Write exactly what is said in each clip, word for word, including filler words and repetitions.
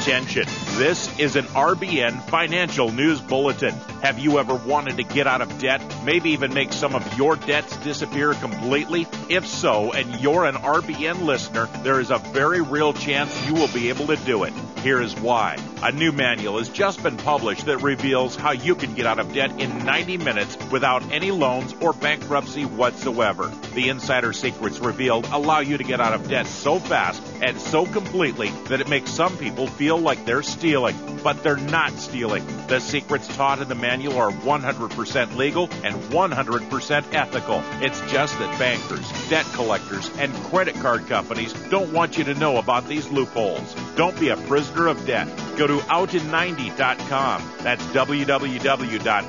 Attention, this is an R B N Financial News Bulletin. Have you ever wanted to get out of debt, maybe even make some of your debts disappear completely? If so, and you're an R B N listener, there is a very real chance you will be able to do it. Here is why. A new manual has just been published that reveals how you can get out of debt in ninety minutes without any loans or bankruptcy whatsoever. The insider secrets revealed allow you to get out of debt so fast and so completely that it makes some people feel like they're stealing, but they're not stealing. The secrets taught in the manual are one hundred percent legal and one hundred percent ethical. It's just that bankers, debt collectors, and credit card companies don't want you to know about these loopholes. Don't be a prisoner of debt. Go to out in ninety dot com. That's w w w dot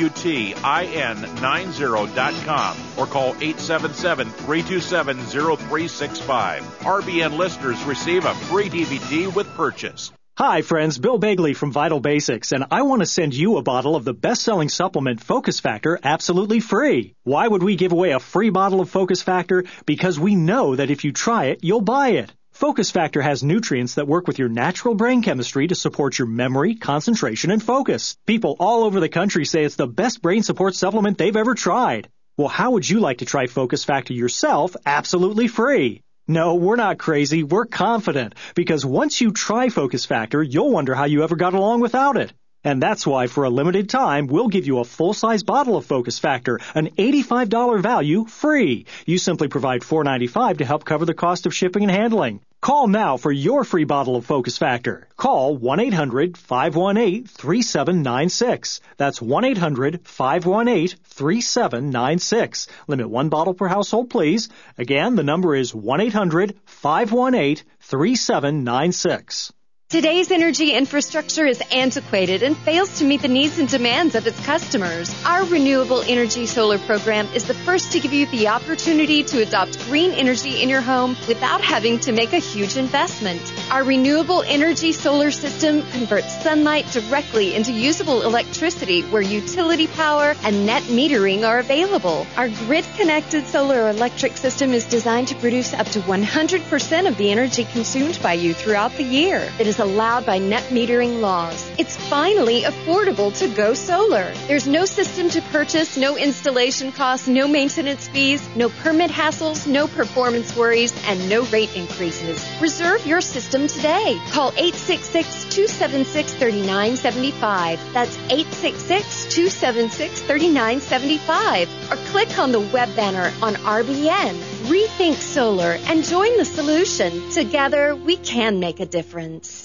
outin ninety dot com or call eight seven seven, three two seven, zero three six five. R B N listeners receive a free D V D with purchase. Hi, friends. Bill Bagley from Vital Basics, and I want to send you a bottle of the best-selling supplement Focus Factor absolutely free. Why would we give away a free bottle of Focus Factor? Because we know that if you try it, you'll buy it. Focus Factor has nutrients that work with your natural brain chemistry to support your memory, concentration, and focus. People all over the country say it's the best brain support supplement they've ever tried. Well, how would you like to try Focus Factor yourself absolutely free? No, we're not crazy. We're confident, because once you try Focus Factor, you'll wonder how you ever got along without it. And that's why, for a limited time, we'll give you a full-size bottle of Focus Factor, an eighty-five dollars value, free. You simply provide four dollars and ninety-five cents to help cover the cost of shipping and handling. Call now for your free bottle of Focus Factor. Call one eight hundred, five one eight, three seven nine six. That's one eight hundred, five one eight, three seven nine six. Limit one bottle per household, please. Again, the number is one eight hundred, five one eight, three seven nine six. Today's energy infrastructure is antiquated and fails to meet the needs and demands of its customers. Our Renewable Energy Solar program is the first to give you the opportunity to adopt green energy in your home without having to make a huge investment. Our Renewable Energy Solar system converts sunlight directly into usable electricity where utility power and net metering are available. Our grid-connected solar electric system is designed to produce up to one hundred percent of the energy consumed by you throughout the year. It is allowed by net metering laws. It's finally affordable to go solar. There's no system to purchase, no installation costs, no maintenance fees, no permit hassles, no performance worries, and no rate increases. Reserve your system today. Call eight six six, two seven six, three nine seven five. That's eight six six, two seven six, three nine seven five. Or click on the web banner on R B N. Rethink solar and join the solution. Together, we can make a difference.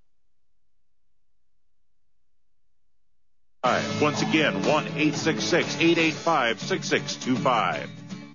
Once again, one eight six six, eight eight five, six six two five.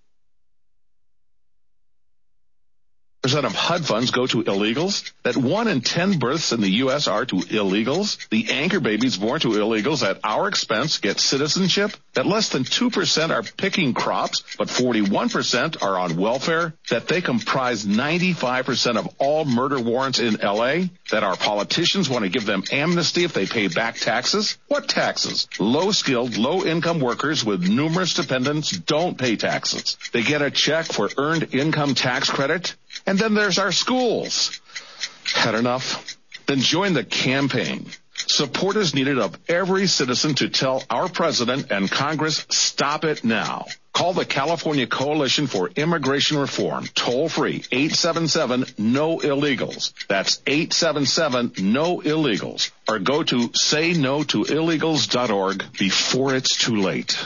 percent of H U D funds go to illegals, that one in ten births in the U S are to illegals, the anchor babies born to illegals at our expense get citizenship, that less than two percent are picking crops, but forty-one percent are on welfare, that they comprise ninety-five percent of all murder warrants in L A, that our politicians want to give them amnesty if they pay back taxes. What taxes? Low-skilled, low-income workers with numerous dependents don't pay taxes. They get a check for earned income tax credit. And then there's our schools. Had enough? Then join the campaign. Support is needed of every citizen to tell our president and Congress, stop it now. Call the California Coalition for Immigration Reform, toll-free, eight seven seven, N O illegals. That's eight seven seven, N O illegals. Or go to say no to illegals dot org before it's too late.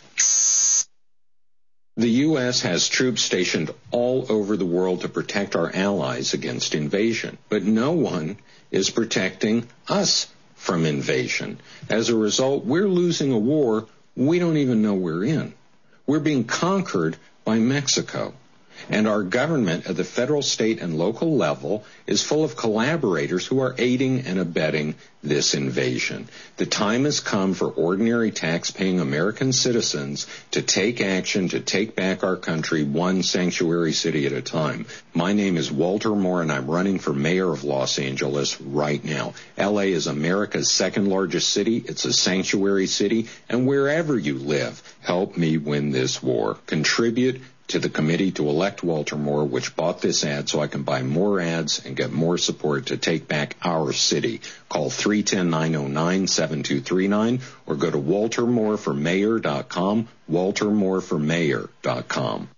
The U S has troops stationed all over the world to protect our allies against invasion, but no one is protecting us from invasion. As a result, we're losing a war we don't even know we're in. We're being conquered by Mexico. And our government at the federal, state, and local level is full of collaborators who are aiding and abetting this invasion. The time has come for ordinary tax-paying American citizens to take action to take back our country one sanctuary city at a time. My name is Walter Moore, and I'm running for mayor of Los Angeles right now. L A is America's second largest city. It's a sanctuary city. And wherever you live, help me win this war. Contribute to the committee to elect Walter Moore, which bought this ad so I can buy more ads and get more support to take back our city. Call three one zero, nine zero nine, seven two three nine or go to walter moore for mayor dot com, walter moore for mayor dot com.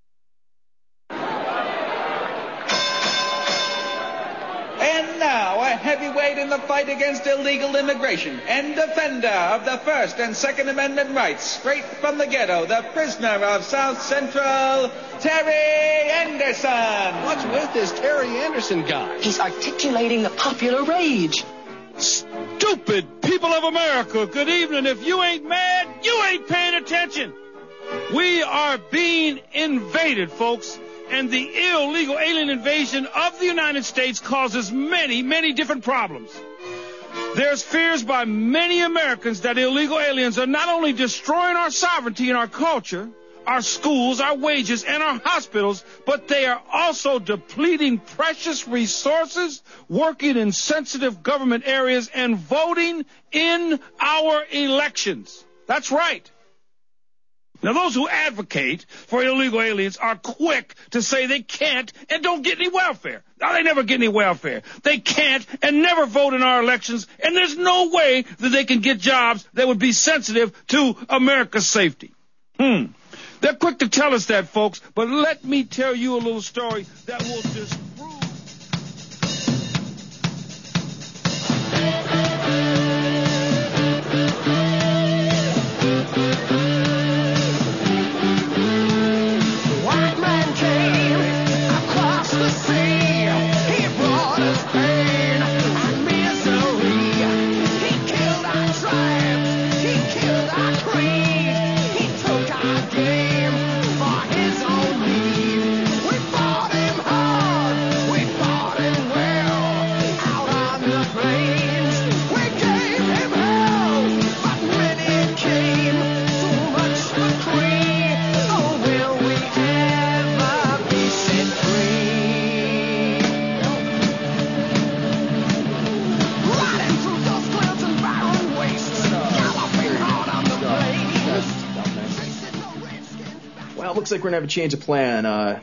And now, a heavyweight in the fight against illegal immigration and defender of the First and Second Amendment rights, straight from the ghetto, the prisoner of South Central, Terry Anderson. What's with this Terry Anderson guy? He's articulating the popular rage. Stupid people of America, good evening. If you ain't mad, you ain't paying attention. We are being invaded, folks. And the illegal alien invasion of the United States causes many, many different problems. There's fears by many Americans that illegal aliens are not only destroying our sovereignty and our culture, our schools, our wages, and our hospitals, but they are also depleting precious resources, working in sensitive government areas, and voting in our elections. That's right. Now, those who advocate for illegal aliens are quick to say they can't and don't get any welfare. Now, they never get any welfare. They can't and never vote in our elections, and there's no way that they can get jobs that would be sensitive to America's safety. Hmm. They're quick to tell us that, folks, but let me tell you a little story that will disprove. Looks like we're going to have a change of plan. Uh,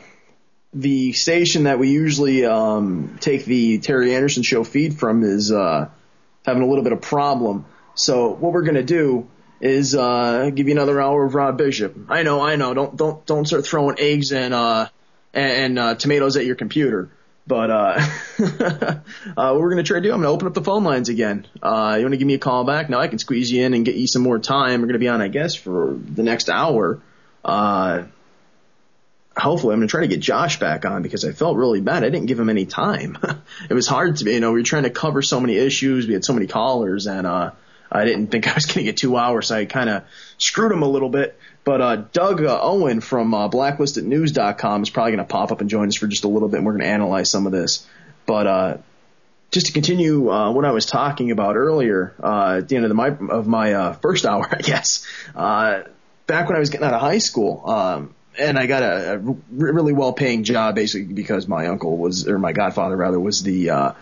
the station that we usually um, take the Terry Anderson Show feed from is uh, having a little bit of problem. So what we're going to do is uh, give you another hour of Rob Bishop. I know, I know. Don't don't don't start throwing eggs and uh, and uh, tomatoes at your computer. But uh, uh, what we're going to try to do, I'm going to open up the phone lines again. Uh, you want to give me a call back? Now I can squeeze you in and get you some more time. We're going to be on, I guess, for the next hour. Uh, hopefully I'm going to try to get Josh back on because I felt really bad. I didn't give him any time. It was hard to be, you know, we were trying to cover so many issues. We had so many callers and, uh, I didn't think I was going to get two hours. So I kind of screwed him a little bit. But, uh, Doug uh, Owen from, uh, blacklist at news dot com is probably going to pop up and join us for just a little bit and we're going to analyze some of this. But, uh, just to continue, uh, what I was talking about earlier, uh, at the end of the, my, of my, uh, first hour, I guess, uh, back when I was getting out of high school, um, and I got a, a really well-paying job basically because my uncle was, or my godfather rather, was the uh,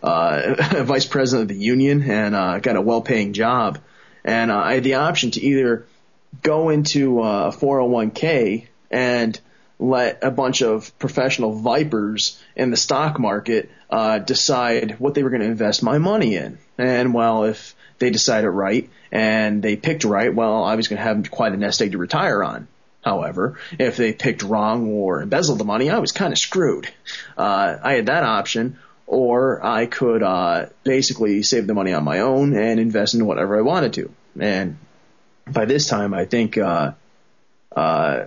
uh, vice president of the union, and uh, got a well-paying job. And uh, I had the option to either go into uh, a four oh one k and let a bunch of professional vipers in the stock market uh, decide what they were going to invest my money in. And well, if they decided right and they picked right, well, I was going to have quite a nest egg to retire on. However, if they picked wrong or embezzled the money, I was kind of screwed. Uh, I had that option, or I could uh, basically save the money on my own and invest in whatever I wanted to. And by this time, I think, uh, uh,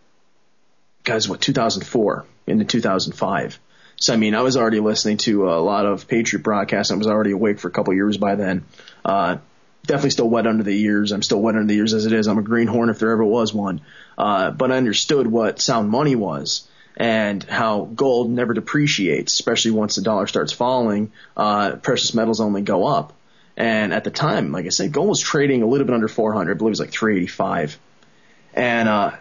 guys, what, two thousand four into two thousand five. So, I mean, I was already listening to a lot of Patriot broadcasts. I was already awake for a couple of years by then. Uh, Definitely still wet under the ears. I'm still wet under the ears as it is. I'm a greenhorn if there ever was one. Uh, but I understood what sound money was and how gold never depreciates, especially once the dollar starts falling. Uh, precious metals only go up. And at the time, like I said, gold was trading a little bit under four hundred. I believe it was like three eighty-five. And uh,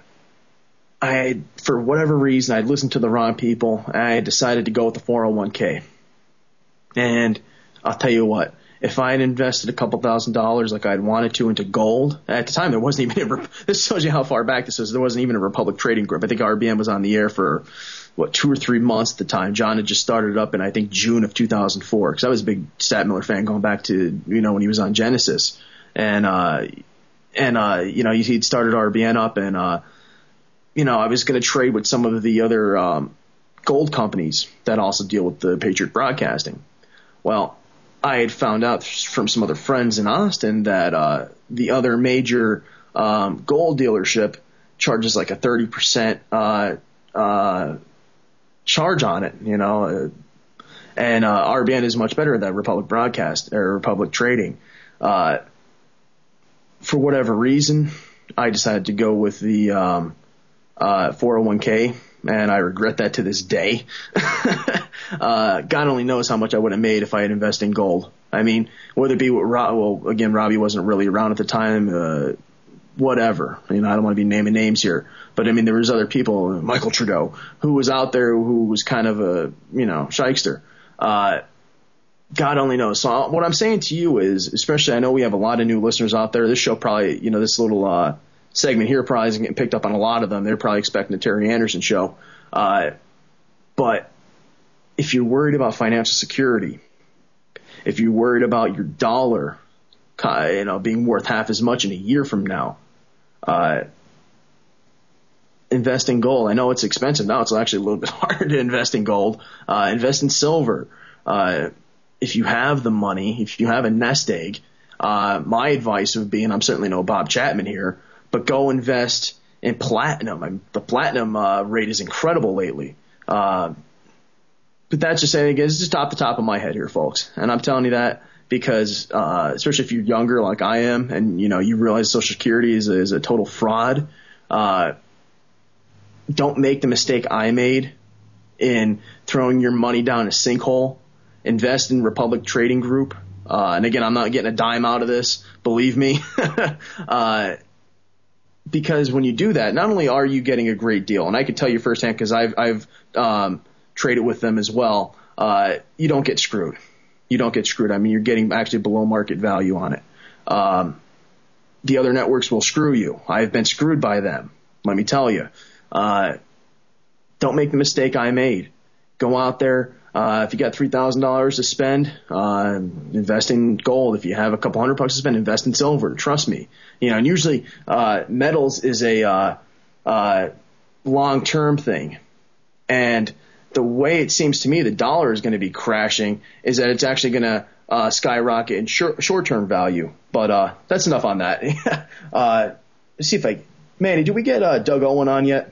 I, for whatever reason, I'd listened to the wrong people. I decided to go with the four oh one k. And I'll tell you what. if I had invested a couple thousand dollars like I'd wanted to into gold, at the time there wasn't even a, this tells you how far back this is. There wasn't even a Republic Trading Group. I think R B N was on the air for, what, two or three months at the time. John had just started up in, I think, June of two thousand four, because I was a big Stat Miller fan going back to, you know, when he was on Genesis. And, uh, and, uh, you know, he'd started R B N up, and, uh, you know, I was going to trade with some of the other, um, gold companies that also deal with the Patriot Broadcasting. Well, I had found out from some other friends in Austin that uh, the other major um, gold dealership charges like a thirty percent uh, uh, charge on it, you know, uh, and uh, R B N is much better than Republic Broadcast or Republic Trading. Uh, for whatever reason, I decided to go with the um, uh, four oh one k. And I regret that to this day. uh, God only knows how much I would have made if I had invested in gold. I mean, whether it be with Rob, well, again, Robbie wasn't really around at the time, uh, whatever. You know, I don't want to be naming names here. But I mean, there was other people, Michael Trudeau, who was out there who was kind of a, you know, shyster. Uh, God only knows. So what I'm saying to you is, especially I know we have a lot of new listeners out there. This show probably, you know, this little, uh, segment here probably isn't getting picked up on a lot of them. They're probably expecting the Terry Anderson show. Uh, but if you're worried about financial security, if you're worried about your dollar, you know, being worth half as much in a year from now, uh, invest in gold. I know it's expensive now. It's actually a little bit harder to invest in gold. Uh, invest in silver. Uh, if you have the money, if you have a nest egg, uh, my advice would be, and I'm certainly no Bob Chapman here, but go invest in platinum. The platinum uh, rate is incredible lately. Uh, but that's just saying, it's just off the top of my head here, folks. And I'm telling you that because, uh, especially if you're younger like I am, and you know you realize Social Security is a, is a total fraud. Uh, don't make the mistake I made in throwing your money down a sinkhole. Invest in Republic Trading Group. Uh, and again, I'm not getting a dime out of this, believe me. uh, Because when you do that, not only are you getting a great deal, and I can tell you firsthand because I've, I've um, traded with them as well, uh, you don't get screwed. You don't get screwed. I mean, you're getting actually below market value on it. Um, the other networks will screw you. I've been screwed by them, let me tell you. Uh, don't make the mistake I made. Go out there. Uh, if you got three thousand dollars to spend, uh, invest in gold. If you have a couple hundred bucks to spend, invest in silver. Trust me. You know, and usually, uh, metals is a, uh, uh, long-term thing. And the way it seems to me the dollar is going to be crashing is that it's actually going to, uh, skyrocket in short, short-term value. But, uh, that's enough on that. uh, let's see if I, Manny, did we get, uh, Doug Owen on yet?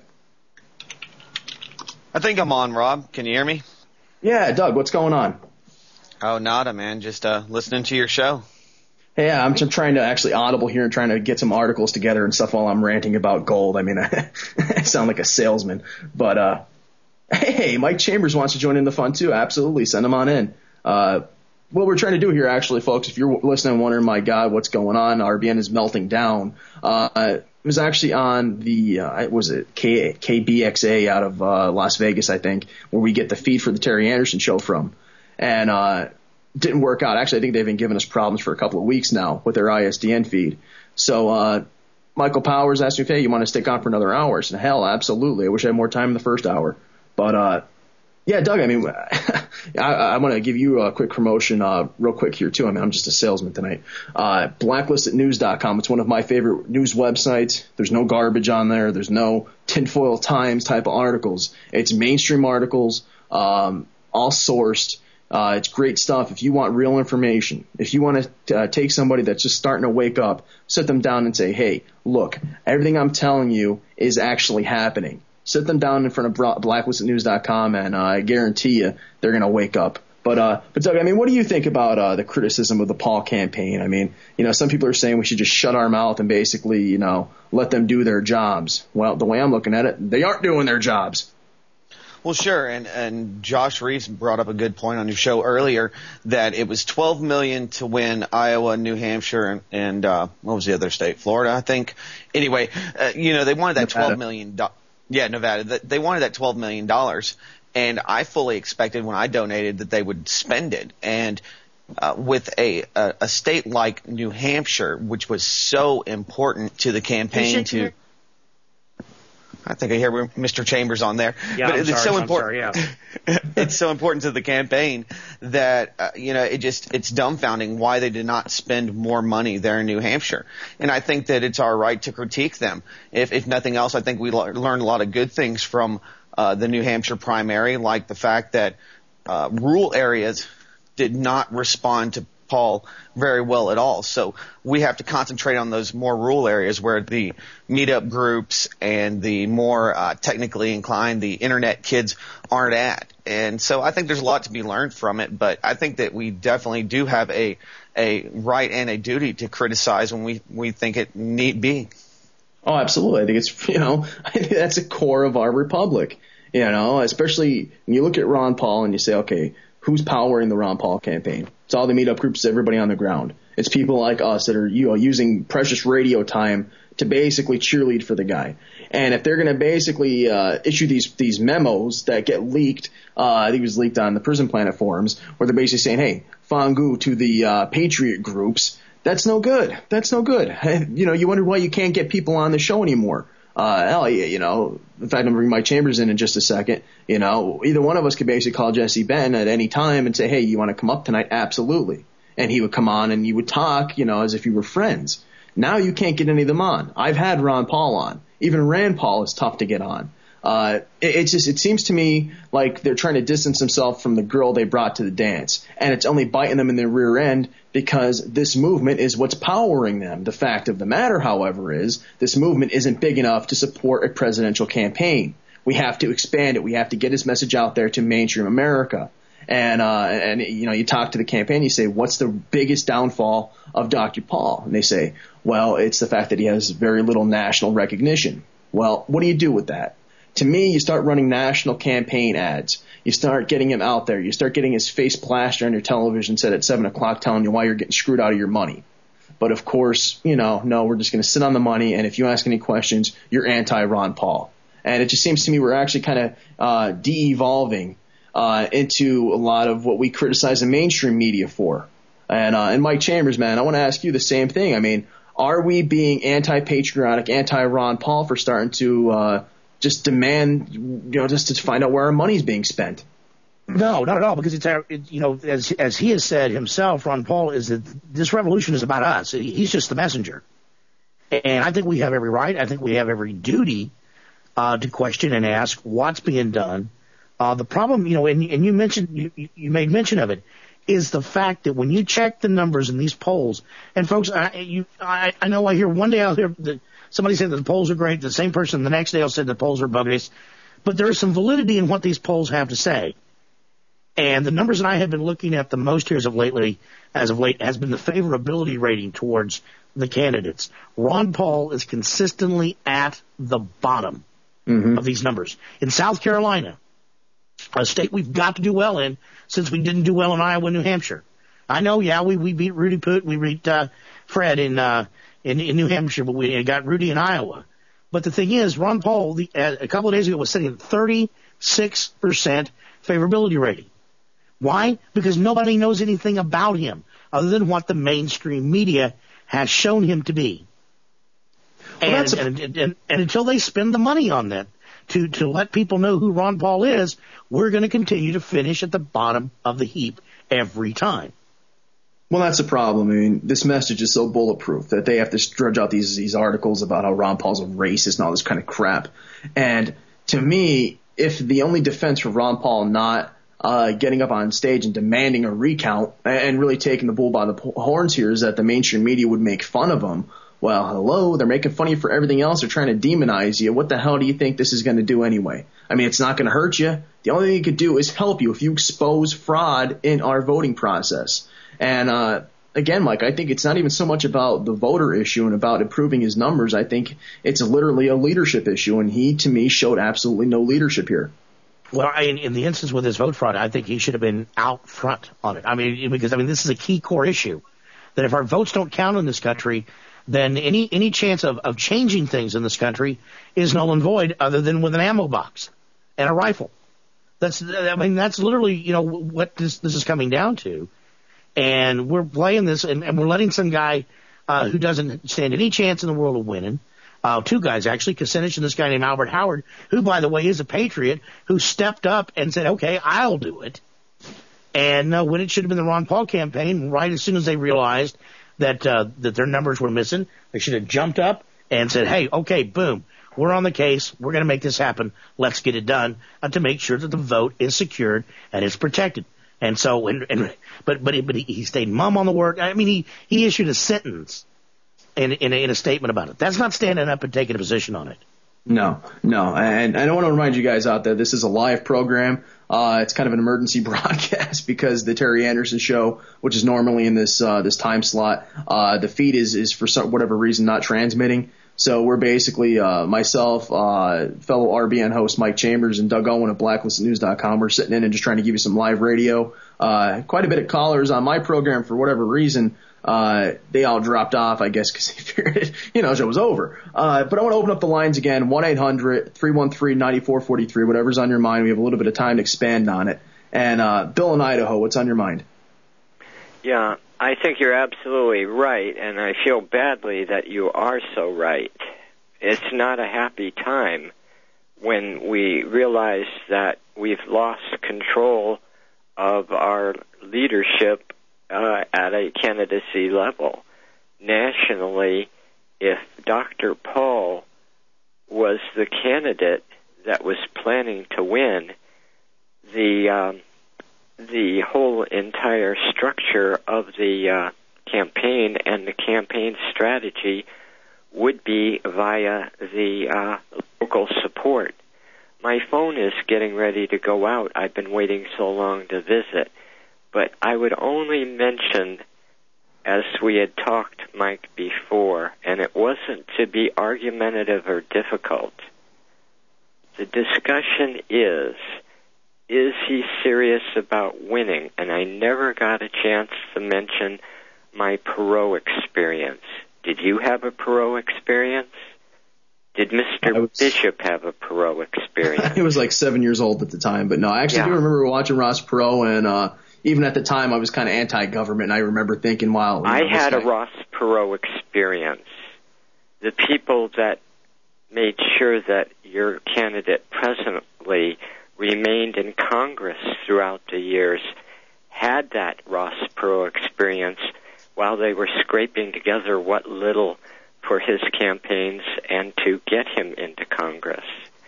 I think I'm on, Rob. Can you hear me? Yeah, Doug, what's going on? Oh, nada, man. Just uh, listening to your show. Hey, yeah, I'm just trying to actually audible here and trying to get some articles together and stuff while I'm ranting about gold. I mean, I, I sound like a salesman. But, uh, hey, Mike Chambers wants to join in the fun, too. Absolutely. Send him on in. Uh, what we're trying to do here, actually, folks, if you're listening and wondering, my God, what's going on? R B N is melting down. Uh, it was actually on the, uh, was it K, KBXA out of uh, Las Vegas, I think, where we get the feed for the Terry Anderson show from. And uh didn't work out. Actually, I think they've been giving us problems for a couple of weeks now with their I S D N feed. So uh Michael Powers asked me, hey, you want to stick on for another hour? I said, hell, absolutely. I wish I had more time in the first hour. But uh yeah, Doug, I mean, I, I want to give you a quick promotion uh real quick here, too. I mean, I'm just a salesman tonight. Uh blacklisted news dot com. It's one of my favorite news websites. There's no garbage on there. There's no tinfoil times type of articles. It's mainstream articles, um, all sourced. Uh, it's great stuff. If you want real information, if you want to uh, take somebody that's just starting to wake up, sit them down and say, hey, look, everything I'm telling you is actually happening. Sit them down in front of blacklisted news dot com, and uh, I guarantee you they're going to wake up. But, uh, but Doug, I mean, what do you think about uh, the criticism of the Paul campaign? I mean, you know, some people are saying we should just shut our mouth and basically, you know, let them do their jobs. Well, the way I'm looking at it, they aren't doing their jobs. Well, sure, and and Josh Reeves brought up a good point on your show earlier that it was twelve million dollars to win Iowa, New Hampshire, and, and uh, what was the other state? Florida, I think. Anyway, uh, you know, they wanted that Nevada. twelve million dollars. Yeah, Nevada. They wanted that twelve million dollars, and I fully expected when I donated that they would spend it. And uh, with a, a a state like New Hampshire, which was so important to the campaign to. I think I hear Mister Chambers on there. Yeah, but I'm it's sorry, so I'm important. sorry, yeah. It's so important to the campaign that uh, you know it just it's dumbfounding why they did not spend more money there in New Hampshire. And I think that it's our right to critique them. If if nothing else, I think we le- learned a lot of good things from uh, the New Hampshire primary, like the fact that uh, rural areas did not respond to Paul very well at all. So we have to concentrate on those more rural areas where the meetup groups and the more uh, technically inclined, the internet kids aren't at. And so I think there's a lot to be learned from it, but I think that we definitely do have a a right and a duty to criticize when we, we think it need be. Oh, absolutely. I think it's, you know, I think that's a core of our republic, you know, especially when you look at Ron Paul and you say, okay, who's powering the Ron Paul campaign? It's all the meetup groups, everybody on the ground. It's people like us that are, you know, using precious radio time to basically cheerlead for the guy. And if they're going to basically uh, issue these these memos that get leaked, uh, I think it was leaked on the Prison Planet forums, where they're basically saying, hey, Fangu to the uh, Patriot groups, that's no good. That's no good. You know, you wonder why you can't get people on the show anymore. Uh, hell, you know, in fact, I'm going to bring Mike Chambers in in just a second. You know, either one of us could basically call Jesse Ben at any time and say, hey, you want to come up tonight? Absolutely. And he would come on and you would talk, you know, as if you were friends. Now you can't get any of them on. I've had Ron Paul on. Even Rand Paul is tough to get on. Uh, it, it's just, it seems to me like they're trying to distance themselves from the girl they brought to the dance. And it's only biting them in their rear end because this movement is what's powering them. The fact of the matter, however, is this movement isn't big enough to support a presidential campaign. We have to expand it. We have to get his message out there to mainstream America. And, uh, and, you know, you talk to the campaign, you say, what's the biggest downfall of Doctor Paul? And they say, well, it's the fact that he has very little national recognition. Well, what do you do with that? To me, you start running national campaign ads. You start getting him out there. You start getting his face plastered on your television set at seven o'clock telling you why you're getting screwed out of your money. But, of course, you know, no, we're just going to sit on the money, and if you ask any questions, you're anti-Ron Paul. And it just seems to me we're actually kind of uh, de-evolving uh, into a lot of what we criticize the mainstream media for. And, uh, and Mike Chambers, man, I want to ask you the same thing. I mean, are we being anti-patriotic, anti-Ron Paul for starting to uh, just demand, you know, just to find out where our money's being spent? No, not at all, because it's our, it, you know, as as he has said himself, Ron Paul, is that this revolution is about us. He's just the messenger. And I think we have every right, I think we have every duty uh, to question and ask what's being done. Uh, the problem, you know, and, and you mentioned, you, you made mention of it, is the fact that when you check the numbers in these polls, and folks, I, you, I, I know I hear one day I'll hear that somebody said that the polls are great, the same person the next day will say the polls are bogus, but there is some validity in what these polls have to say. And the numbers that I have been looking at the most here as of lately, as of late, has been the favorability rating towards the candidates. Ron Paul is consistently at the bottom mm-hmm. of these numbers. In South Carolina, a state we've got to do well in, since we didn't do well in Iowa and New Hampshire. I know, yeah, we, we beat Rudy Poot, we beat uh, Fred in, uh, in in New Hampshire, but we got Rudy in Iowa. But the thing is, Ron Paul, the, uh, a couple of days ago, was sitting at thirty-six percent favorability rating. Why? Because nobody knows anything about him other than what the mainstream media has shown him to be. Well, and, a- and, and, and, and until they spend the money on that to, to let people know who Ron Paul is, we're going to continue to finish at the bottom of the heap every time. Well, that's the problem. I mean, this message is so bulletproof that they have to dredge out these these articles about how Ron Paul's a racist and all this kind of crap. And to me, if the only defense for Ron Paul not uh getting up on stage and demanding a recount and really taking the bull by the horns here is that the mainstream media would make fun of him, well, hello, they're making fun of you for everything else. They're trying to demonize you. What the hell do you think this is going to do anyway? I mean, it's not going to hurt you. The only thing it could do is help you if you expose fraud in our voting process. And uh again, Mike, I think it's not even so much about the voter issue and about improving his numbers. I think it's literally a leadership issue, and he, to me, showed absolutely no leadership here. Well, in, in the instance with his vote fraud, I think he should have been out front on it. I mean, because, I mean, this is a key core issue, that if our votes don't count in this country, then any any chance of, of changing things in this country is null and void other than with an ammo box and a rifle. That's, I mean, that's literally, you know, what this, this is coming down to. And we're playing this, and, and we're letting some guy uh, who doesn't stand any chance in the world of winning, uh, two guys actually, Kucinich and this guy named Albert Howard, who, by the way, is a patriot, who stepped up and said, okay, I'll do it. And uh, when it should have been the Ron Paul campaign, right as soon as they realized that uh, that their numbers were missing, they should have jumped up and said, hey, okay, boom, we're on the case. We're going to make this happen. Let's get it done uh, to make sure that the vote is secured and is protected. And so, and, and but but, he, but he, he stayed mum on the word. I mean, he, he issued a sentence in, in, a, in a statement about it. That's not standing up and taking a position on it. No, no. And I don't want to remind you guys out there, this is a live program. Uh, it's kind of an emergency broadcast because the Terry Anderson show, which is normally in this, uh, this time slot, uh, the feed is, is for some, whatever reason not transmitting. So we're basically, uh, myself, uh, fellow R B N host Mike Chambers and Doug Owen at blacklist news dot com. We're sitting in and just trying to give you some live radio. Uh, quite a bit of callers on my program for whatever reason. Uh, they all dropped off, I guess, because they figured, you know, the show was over. Uh, but I want to open up the lines again, one eight hundred three one three nine four four three, whatever's on your mind. We have a little bit of time to expand on it. And, uh, Bill in Idaho, what's on your mind? Yeah, I think you're absolutely right, and I feel badly that you are so right. It's not a happy time when we realize that we've lost control of our leadership Uh, at a candidacy level. Nationally, if Doctor Paul was the candidate that was planning to win, the um, the whole entire structure of the uh, campaign and the campaign strategy would be via the uh, local support. My phone is getting ready to go out. I've been waiting so long to visit. But I would only mention, as we had talked, Mike, before, and it wasn't to be argumentative or difficult. The discussion is, is he serious about winning? And I never got a chance to mention my Perot experience. Did you have a Perot experience? Did Mister Was, Bishop have a Perot experience? He was like seven years old at the time, but no, I actually yeah. do remember watching Ross Perot, and uh, even at the time I was kind of anti-government, and I remember thinking, wow. I know, had guy. a Ross Perot experience. The people that made sure that your candidate presently remained in Congress throughout the years had that Ross Perot experience while they were scraping together what little for his campaigns and to get him into Congress.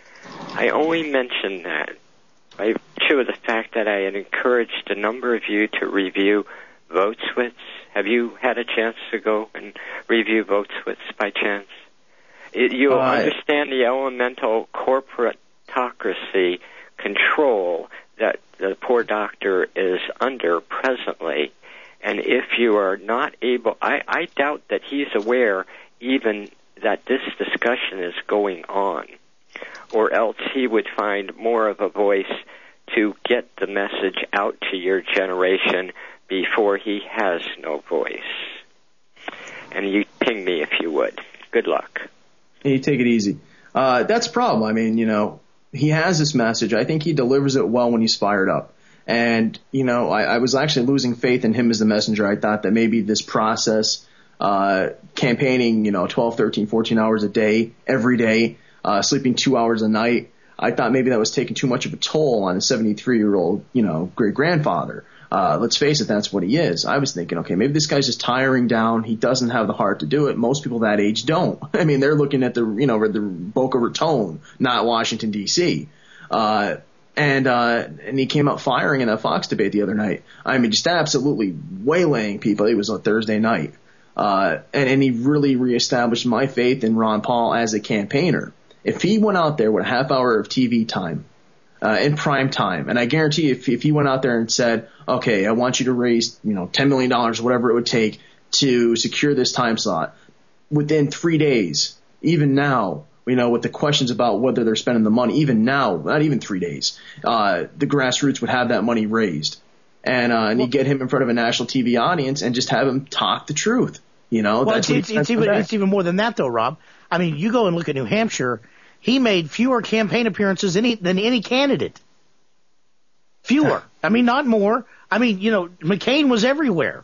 I only mention that by virtue of the fact that I had encouraged a number of you to review VoteSwitch. Have you had a chance to go and review VoteSwitch by chance? It, you'll uh, understand the elemental corporatocracy control that the poor doctor is under presently. And if you are not able, I, I doubt that he's aware even that this discussion is going on, or else he would find more of a voice to get the message out to your generation before he has no voice. And you ping me if you would. Good luck. Hey, take it easy. Uh, that's a problem. I mean, you know, he has this message. I think he delivers it well when he's fired up. And, you know, I, I was actually losing faith in him as the messenger. I thought that maybe this process, uh, campaigning, you know, twelve, thirteen, fourteen hours a day, every day, uh, sleeping two hours a night, I thought maybe that was taking too much of a toll on a seventy-three-year-old, you know, great-grandfather. Uh, let's face it, that's what he is. I was thinking, okay, maybe this guy's just tiring down. He doesn't have the heart to do it. Most people that age don't. I mean, they're looking at the, you know, the Boca Raton, not Washington, D C Uh, and, uh, and he came out firing in a Fox debate the other night. I mean, just absolutely waylaying people. It was a Thursday night. Uh, and, and he really reestablished my faith in Ron Paul as a campaigner. If he went out there with a half hour of T V time, uh, in prime time, and I guarantee you if, if he went out there and said, okay, I want you to raise, you know, ten million dollars, whatever it would take to secure this time slot, within three days, even now, you know, with the questions about whether they're spending the money, even now, not even three days, uh, the grassroots would have that money raised. And, uh, and you get him in front of a national T V audience and just have him talk the truth. You know, well, that's it's, what it's, even, it's even more than that, though, Rob. I mean, you go and look at New Hampshire. He made fewer campaign appearances any, than any candidate. Fewer. I mean, not more. I mean, you know, McCain was everywhere.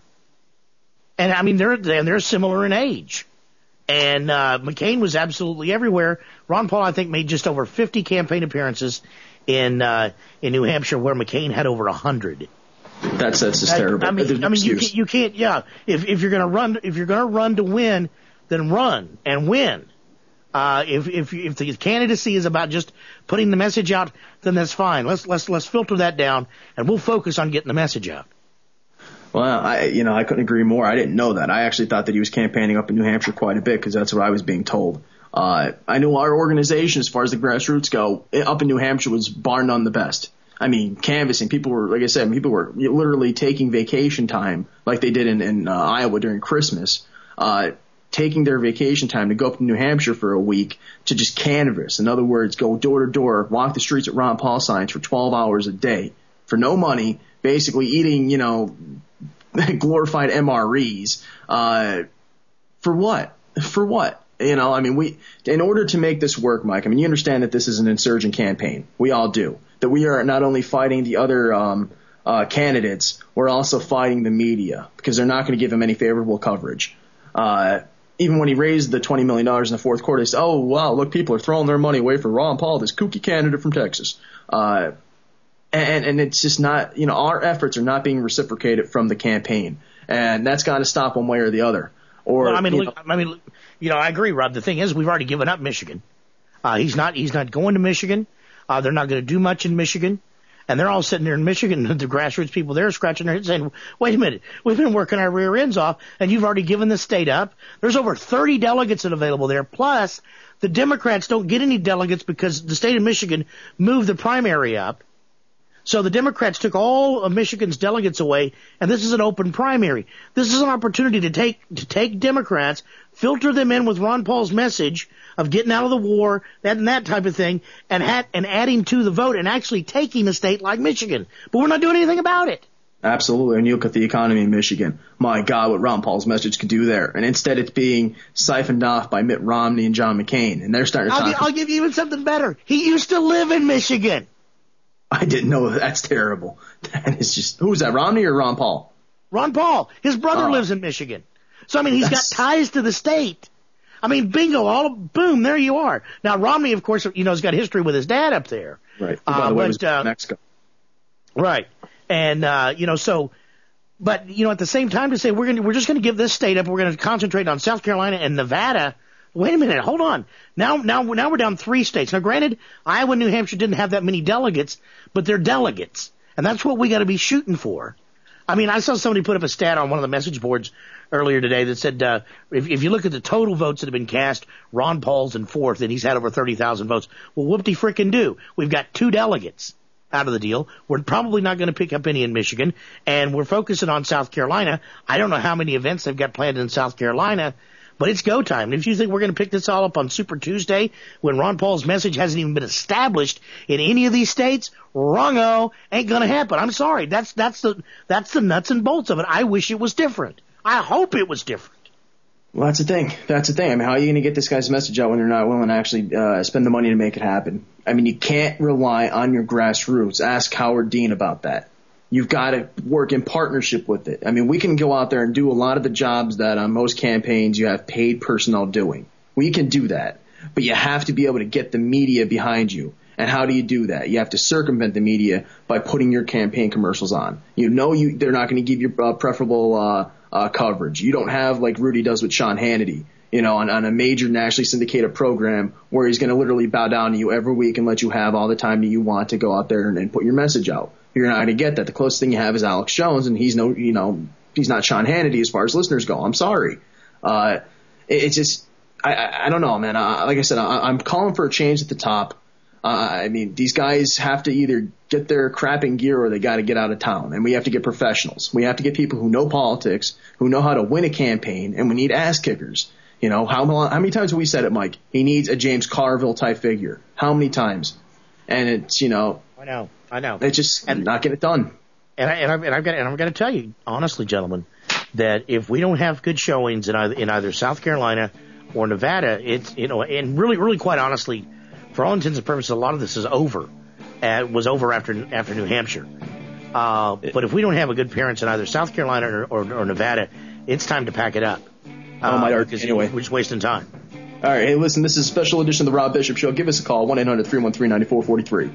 And I mean, they're, and they're similar in age. And, uh, McCain was absolutely everywhere. Ron Paul, I think, made just over fifty campaign appearances in, uh, in New Hampshire, where McCain had over a hundred. That's, that's just terrible. I, I mean, I mean, you can't, you can't, yeah. If, if you're gonna run, if you're gonna run to win, then run and win. Uh, if, if, if the candidacy is about just putting the message out, then that's fine. Let's, let's, let's filter that down, and we'll focus on getting the message out. Well, I, you know, I couldn't agree more. I didn't know that. I actually thought that he was campaigning up in New Hampshire quite a bit because that's what I was being told. Uh, I knew our organization, as far as the grassroots go, up in New Hampshire was bar none the best. I mean, canvassing, people were, like I said, people were literally taking vacation time like they did in, in uh, Iowa during Christmas, uh, taking their vacation time to go up to New Hampshire for a week to just canvass. In other words, go door to door, walk the streets with Ron Paul signs for twelve hours a day for no money, basically eating, you know, glorified M R Es, uh, for what? For what? You know, I mean, we, in order to make this work, Mike, I mean, you understand that this is an insurgent campaign. We all do. That we are not only fighting the other, um, uh, candidates, we're also fighting the media because they're not going to give him any favorable coverage. Uh, even when he raised the twenty million dollars in the fourth quarter, they said, oh, wow, look, people are throwing their money away for Ron Paul, this kooky candidate from Texas. Uh, And, and it's just not, you know, our efforts are not being reciprocated from the campaign. And that's got to stop one way or the other. Or, well, I mean, you look, I mean, you know, I agree, Rob. The thing is, we've already given up Michigan. Uh, he's not, he's not going to Michigan. Uh, they're not going to do much in Michigan. And they're all sitting there in Michigan, the grassroots people there scratching their heads saying, wait a minute, we've been working our rear ends off and you've already given the state up. There's over thirty delegates that are available there. Plus, the Democrats don't get any delegates because the state of Michigan moved the primary up. So the Democrats took all of Michigan's delegates away, and this is an open primary. This is an opportunity to take to take Democrats, filter them in with Ron Paul's message of getting out of the war, that and that type of thing, and ha- and adding to the vote and actually taking a state like Michigan. But we're not doing anything about it. Absolutely. And you look at the economy in Michigan. My God, what Ron Paul's message could do there. And instead it's being siphoned off by Mitt Romney and John McCain. And they're starting to I'll, talk. I'll give you even something better. He used to live in Michigan. I didn't know that. That's terrible. That is just, who's that, Romney or Ron Paul? Ron Paul. His brother oh. lives in Michigan. So, I mean, he's That's... got ties to the state. I mean, bingo, all boom, there you are. Now, Romney, of course, you know, has got history with his dad up there. Right. Uh, By the way, but, was uh, Mexico. Right. And, uh, you know, so, but, you know, at the same time to say we're going to, we're just going to give this state up. We're going to concentrate on South Carolina and Nevada. Wait a minute, hold on. Now, now, now we're down three states. Now, granted, Iowa and New Hampshire didn't have that many delegates, but they're delegates. And that's what we got to be shooting for. I mean, I saw somebody put up a stat on one of the message boards earlier today that said, uh, if, if you look at the total votes that have been cast, Ron Paul's in fourth and he's had over thirty thousand votes. Well, whoop-de-frickin' do. We've got two delegates out of the deal. We're probably not going to pick up any in Michigan, and we're focusing on South Carolina. I don't know how many events they've got planned in South Carolina, but it's go time. And if you think we're going to pick this all up on Super Tuesday when Ron Paul's message hasn't even been established in any of these states, wrong-o, ain't going to happen. I'm sorry. That's, that's the, that's the nuts and bolts of it. I wish it was different. I hope it was different. Well, that's the thing. That's the thing. I mean, how are you going to get this guy's message out when you're not willing to actually uh, spend the money to make it happen? I mean, you can't rely on your grassroots. Ask Howard Dean about that. You've got to work in partnership with it. I mean, we can go out there and do a lot of the jobs that on most campaigns you have paid personnel doing. We can do that. But you have to be able to get the media behind you. And how do you do that? You have to circumvent the media by putting your campaign commercials on. You know you they're not going to give you uh, preferable uh, uh, coverage. You don't have like Rudy does with Sean Hannity, you know, on, on a major nationally syndicated program where he's going to literally bow down to you every week and let you have all the time that you want to go out there and, and put your message out. You're not going to get that. The closest thing you have is Alex Jones, and he's no, you know, he's not Sean Hannity as far as listeners go. I'm sorry. Uh, it, it's just, I, I, I don't know, man. Uh, like I said, I, I'm calling for a change at the top. Uh, I mean, these guys have to either get their crap in gear or they got to get out of town. And we have to get professionals. We have to get people who know politics, who know how to win a campaign, and we need ass kickers. You know, how, how many times have we said it, Mike? He needs a James Carville type figure. How many times? And it's, you know. I know, I know. It's just and, not getting it done. And, I, and, I've, and I've got, and I'm going to tell you, honestly, gentlemen, that if we don't have good showings in either, in either South Carolina or Nevada, it's, you know, and really, really quite honestly, for all intents and purposes, a lot of this is over. Uh, was over after after New Hampshire. Uh, but if we don't have a good parents in either South Carolina or, or, or Nevada, it's time to pack it up. Uh, oh, my dark. Because anyway. we're just wasting time. All right, hey, listen, this is a special edition of the Rob Bishop Show. Give us a call, one eight hundred three one three nine four four three.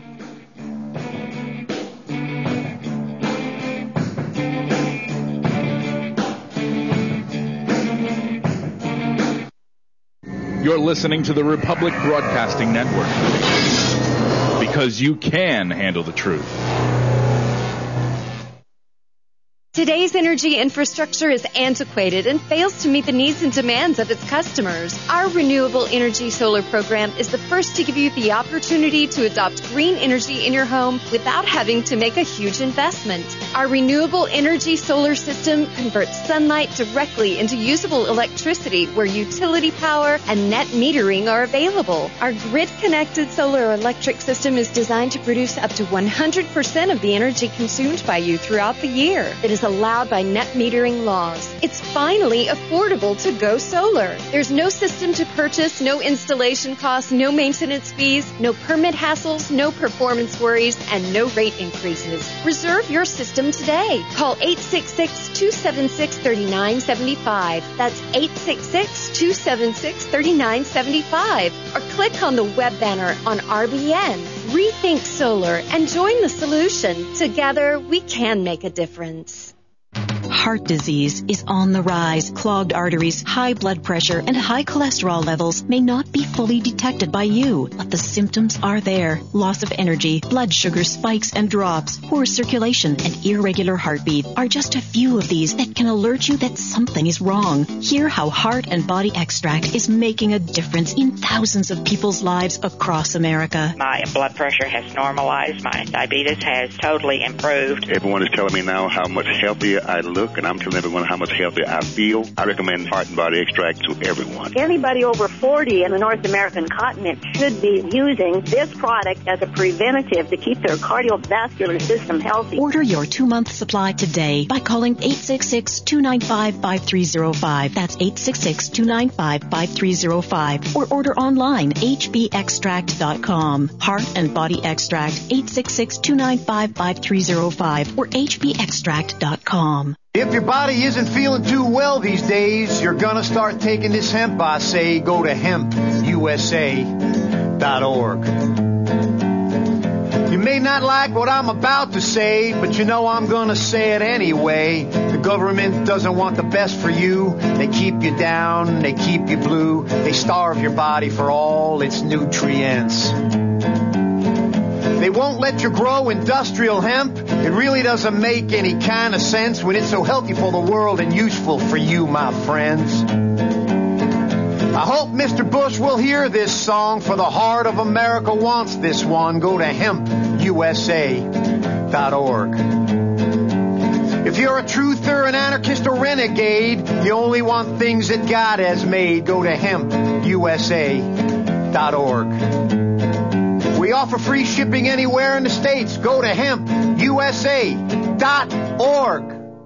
You're listening to the Republic Broadcasting Network, because you can handle the truth. Today's energy infrastructure is antiquated and fails to meet the needs and demands of its customers. Our Renewable Energy Solar program is the first to give you the opportunity to adopt green energy in your home without having to make a huge investment. Our Renewable Energy Solar system converts sunlight directly into usable electricity where utility power and net metering are available. Our grid-connected solar electric system is designed to produce up to one hundred percent of the energy consumed by you throughout the year. It is allowed by net metering laws. It's finally affordable to go solar. There's no system to purchase, no installation costs, no maintenance fees, no permit hassles, no performance worries, and no rate increases. Reserve your system today. Call eight six six, two seven six, three nine seven five. That's eight six six, two seven six, three nine seven five. Or click on the web banner on R B N. Rethink solar and join the solution. Together, we can make a difference. Heart disease is on the rise. Clogged arteries, high blood pressure, and high cholesterol levels may not be fully detected by you, but the symptoms are there. Loss of energy, blood sugar spikes and drops, poor circulation, and irregular heartbeat are just a few of these that can alert you that something is wrong. Hear how Heart and Body Extract is making a difference in thousands of people's lives across America. My blood pressure has normalized. My diabetes has totally improved. Everyone is telling me now how much healthier I look, and I'm telling everyone how much healthier I feel. I recommend Heart and Body Extract to everyone. Anybody over forty in the North American continent should be using this product as a preventative to keep their cardiovascular system healthy. Order your two-month supply today by calling eight six six, two nine five, five three zero five. That's eight six six, two nine five, five three zero five. Or order online, h b extract dot com. Heart and Body Extract, eight six six, two nine five, five three zero five or h b extract dot com. If your body isn't feeling too well these days, you're gonna start taking this hemp, I say. Go to hemp u s a dot org. You may not like what I'm about to say, but you know I'm gonna say it anyway. The government doesn't want the best for you. They keep you down, they keep you blue. They starve your body for all its nutrients. They won't let you grow industrial hemp. It really doesn't make any kind of sense when it's so healthy for the world and useful for you, my friends. I hope Mister Bush will hear this song, for the heart of America wants this one. Go to hemp u s a dot org. If you're a truther, an anarchist, or renegade, you only want things that God has made. Go to hemp u s a dot org. We offer free shipping anywhere in the States. Go to hemp u s a dot org.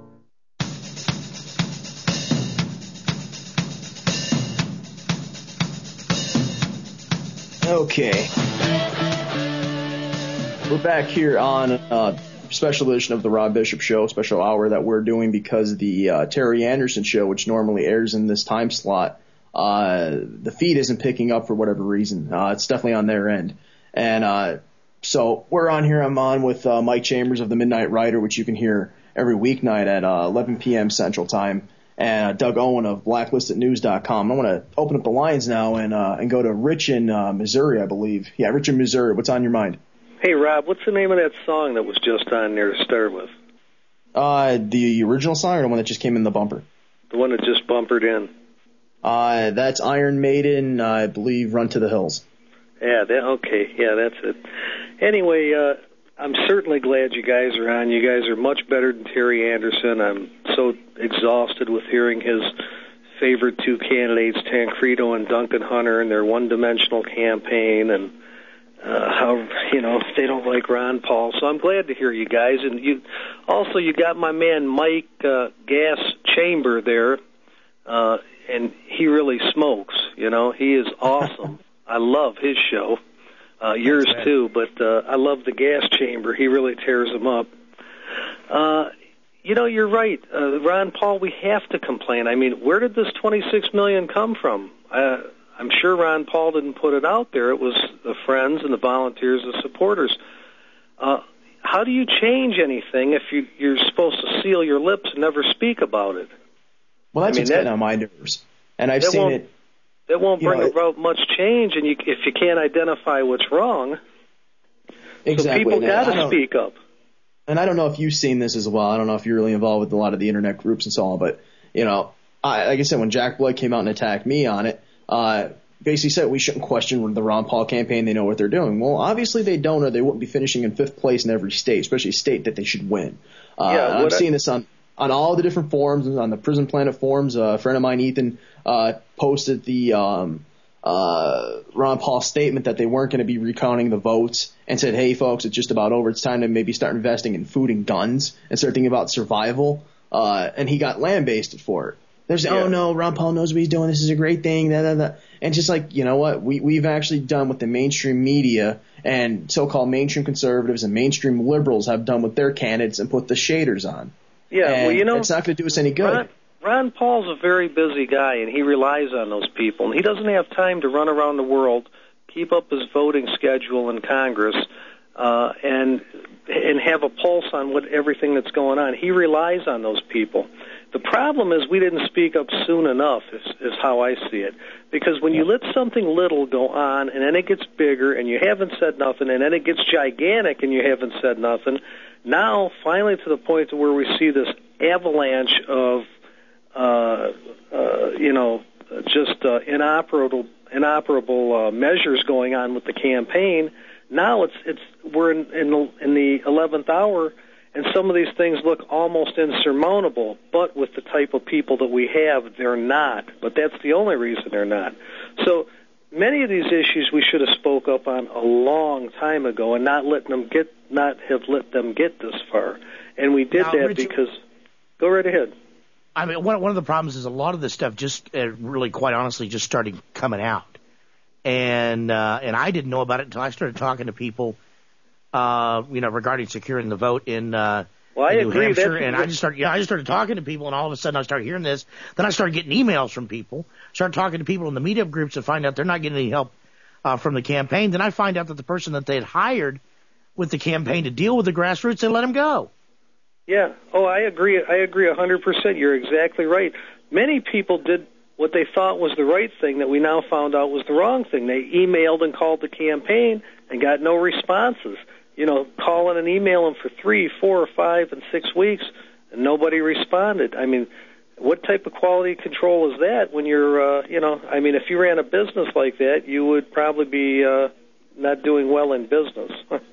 Okay. We're back here on a special edition of the Rob Bishop Show, special hour that we're doing because the uh, Terry Anderson Show, which normally airs in this time slot, uh, the feed isn't picking up for whatever reason. Uh, it's definitely on their end. And uh, so we're on here. I'm on with uh, Mike Chambers of the Midnight Rider, which you can hear every weeknight at uh, eleven p.m. Central Time, and uh, Doug Owen of blacklisted news dot com. I want to open up the lines now and uh, and go to Rich in uh, Missouri, I believe. Yeah, Rich in Missouri. What's on your mind? Hey, Rob, what's the name of that song that was just on there to start with? Uh, the original song or the one that just came in the bumper? The one that just bumpered in. Uh, that's Iron Maiden, uh, I believe, Run to the Hills. Yeah, that, okay, yeah, that's it. Anyway, uh, I'm certainly glad you guys are on. You guys are much better than Terry Anderson. I'm so exhausted with hearing his favorite two candidates, Tancredo and Duncan Hunter, and their one-dimensional campaign, and uh, how, you know, they don't like Ron Paul. So I'm glad to hear you guys. And you also, you got my man Mike uh, Gas Chamber there, uh, and he really smokes, you know. He is awesome. I love his show, uh, yours too, but uh, I love the Gas Chamber. He really tears them up. Uh, you know, you're right. Uh, Ron Paul, we have to complain. I mean, where did this twenty-six million dollars come from? Uh, I'm sure Ron Paul didn't put it out there. It was the friends and the volunteers, the supporters. Uh, how do you change anything if you, you're supposed to seal your lips and never speak about it? Well, that's I mean, what's that, getting on my nerves. And I've seen it. That won't bring know, about much change, and you, if you can't identify what's wrong, exactly. So people got to speak up. And I don't know if you've seen this as well. I don't know if you're really involved with a lot of the internet groups and so on, but, you know, I, like I said, when Jack Blood came out and attacked me on it, uh, basically said we shouldn't question the Ron Paul campaign. They know what they're doing. Well, obviously they don't, or they wouldn't be finishing in fifth place in every state, especially a state that they should win. Uh, yeah, I'm I, seeing this on, on all the different forums, on the Prison Planet forums. Uh, a friend of mine, Ethan, uh, posted the um, uh, Ron Paul statement that they weren't going to be recounting the votes and said, hey, folks, it's just about over. It's time to maybe start investing in food and guns and start thinking about survival. Uh, and he got lambasted for it. There's, yeah. oh, no, Ron Paul knows what he's doing. This is a great thing. Da, da, da. And just like, you know what, we, we've actually done what the mainstream media and so-called mainstream conservatives and mainstream liberals have done with their candidates and put the shaders on. Yeah, and well, you know, it's not going to do us any good. Ron, Ron Paul's a very busy guy, and he relies on those people. And he doesn't have time to run around the world, keep up his voting schedule in Congress, uh, and and have a pulse on what everything that's going on. He relies on those people. The problem is we didn't speak up soon enough, is, is how I see it. Because when you let something little go on, and then it gets bigger, and you haven't said nothing, and then it gets gigantic, and you haven't said nothing, now finally to the point to where we see this avalanche of, uh, uh, you know, just uh, inoperable, inoperable uh, measures going on with the campaign. Now it's it's we're in in the, in the eleventh hour. And some of these things look almost insurmountable, but with the type of people that we have, they're not. But that's the only reason they're not. So many of these issues we should have spoke up on a long time ago, and not letting them get, not have let them get this far. And we did now, that Richard, because. Go right ahead. I mean, one one of the problems is a lot of this stuff just uh, really, quite honestly, just started coming out, and uh, and I didn't know about it until I started talking to people. Uh, you know, regarding securing the vote in, uh, well, I in New agree. Hampshire, That's, and I just started, yeah, I just started talking to people, and all of a sudden I started hearing this. Then I started getting emails from people, started talking to people in the meetup groups to find out they're not getting any help uh, from the campaign. Then I find out that the person that they had hired with the campaign to deal with the grassroots, they let him go. Yeah. Oh, I agree. I agree a hundred percent. You're exactly right. Many people did what they thought was the right thing that we now found out was the wrong thing. They emailed and called the campaign and got no responses. You know, calling and emailing for three, four, five, and six weeks, and nobody responded. I mean, what type of quality control is that when you're, uh, you know, I mean, if you ran a business like that, you would probably be uh, not doing well in business.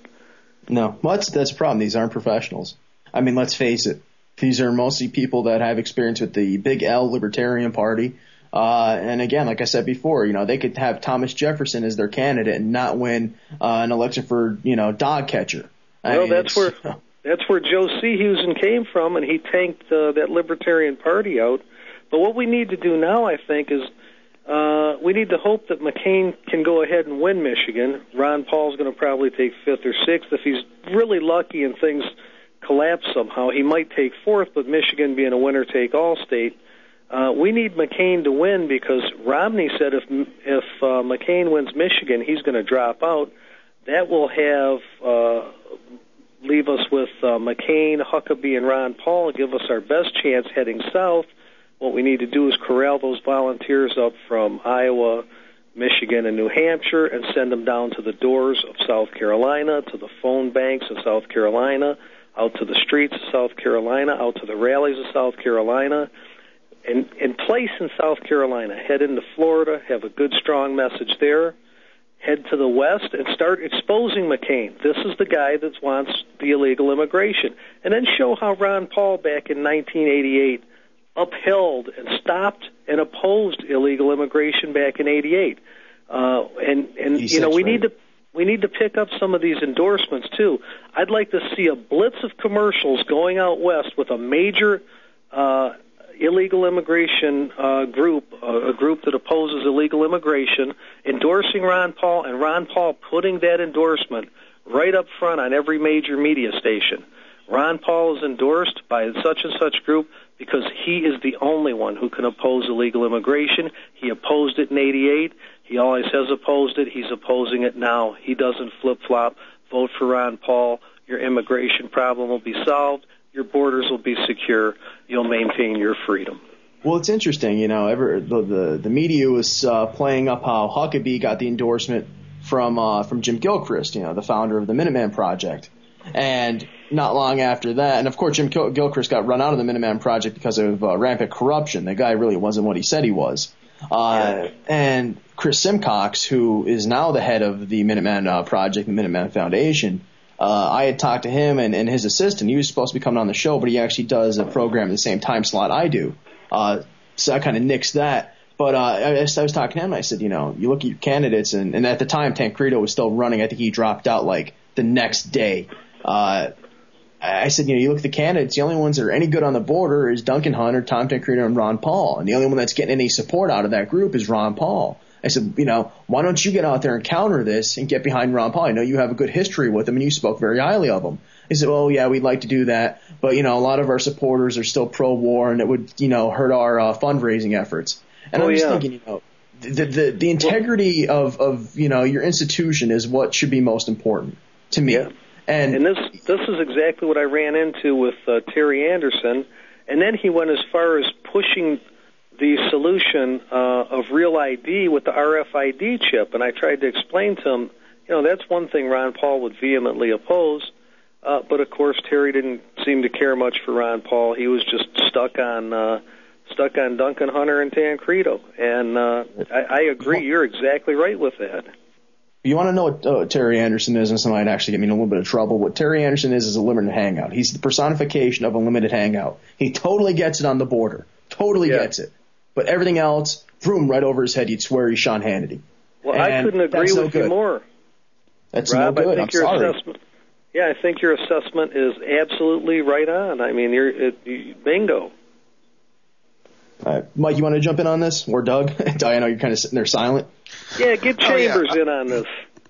No, well, that's, that's the problem. These aren't professionals. I mean, let's face it. These are mostly people that have experience with the Big L Libertarian Party. Uh, and again, like I said before, you know, they could have Thomas Jefferson as their candidate and not win uh, an election for, you know, dog catcher. I well, mean, that's where that's where Joe Seahusen came from, and he tanked uh, that Libertarian Party out. But what we need to do now, I think, is uh, we need to hope that McCain can go ahead and win Michigan. Ron Paul's going to probably take fifth or sixth. If he's really lucky and things collapse somehow, he might take fourth, but Michigan being a winner-take-all state, Uh, we need McCain to win because Romney said if if uh, McCain wins Michigan, he's going to drop out. That will have uh, leave us with uh, McCain, Huckabee, and Ron Paul, give us our best chance heading south. What we need to do is corral those volunteers up from Iowa, Michigan, and New Hampshire and send them down to the doors of South Carolina, to the phone banks of South Carolina, out to the streets of South Carolina, out to the rallies of South Carolina. In, in place in South Carolina, head into Florida, have a good, strong message there, head to the west, and start exposing McCain. This is the guy that wants the illegal immigration. And then show how Ron Paul back in nineteen eighty-eight upheld and stopped and opposed illegal immigration back in eighty-eight. Uh, and, and you know, we need to we need to pick up some of these endorsements, too. I'd like to see a blitz of commercials going out west with a major uh illegal immigration uh, group, uh, a group that opposes illegal immigration, endorsing Ron Paul, and Ron Paul putting that endorsement right up front on every major media station. Ron Paul is endorsed by such and such group because he is the only one who can oppose illegal immigration. He opposed it in eighty-eight. He always has opposed it. He's opposing it now. He doesn't flip-flop. Vote for Ron Paul. Your immigration problem will be solved. Your borders will be secure. You'll maintain your freedom. Well, it's interesting, you know, ever the the, the media was uh, playing up how Huckabee got the endorsement from uh, from Jim Gilchrist, you know, the founder of the Minuteman Project. And not long after that, and of course Jim Gilchrist got run out of the Minuteman Project because of uh, rampant corruption. The guy really wasn't what he said he was. Uh, and Chris Simcox, who is now the head of the Minuteman uh, Project, the Minuteman Foundation, uh, I had talked to him and, and his assistant. He was supposed to be coming on the show, but he actually does a program in the same time slot I do. Uh, so I kind of nixed that. But uh, I, I was talking to him, and I said, you know, you look at your candidates, and, and at the time Tancredo was still running. I think he dropped out like the next day. Uh, I said, you know, you look at the candidates, the only ones that are any good on the border is Duncan Hunter, Tom Tancredo, and Ron Paul. And the only one that's getting any support out of that group is Ron Paul. I said, you know, why don't you get out there and counter this and get behind Ron Paul? I know you have a good history with him, and you spoke very highly of him. He said, well, yeah, we'd like to do that. But, you know, a lot of our supporters are still pro-war, and it would, you know, hurt our uh, fundraising efforts. And oh, I'm just yeah. thinking, you know, the, the, the integrity of, of, you know, your institution is what should be most important to me. Yeah. And, and this this is exactly what I ran into with uh, Terry Anderson. And then he went as far as pushing the solution uh, of Real I D with the R F I D chip. And I tried to explain to him, you know, that's one thing Ron Paul would vehemently oppose. Uh, but, of course, Terry didn't seem to care much for Ron Paul. He was just stuck on uh, stuck on Duncan Hunter and Tancredo. And uh, I, I agree. You're exactly right with that. You want to know what uh, Terry Anderson is, and this might actually get me in a little bit of trouble. What Terry Anderson is is a limited hangout. He's the personification of a limited hangout. He totally gets it on the border. Totally yeah. gets it. But everything else, vroom, right over his head. You'd swear he's Sean Hannity. Well, and I couldn't agree with no you more. That's Rob, no good. I think I'm your sorry. Assessment, yeah, I think your assessment is absolutely right on. I mean, you're it, you, bingo. All right. Mike, you want to jump in on this? Or Doug? I know you're kind of sitting there silent. Yeah, get Chambers oh, yeah. in on this.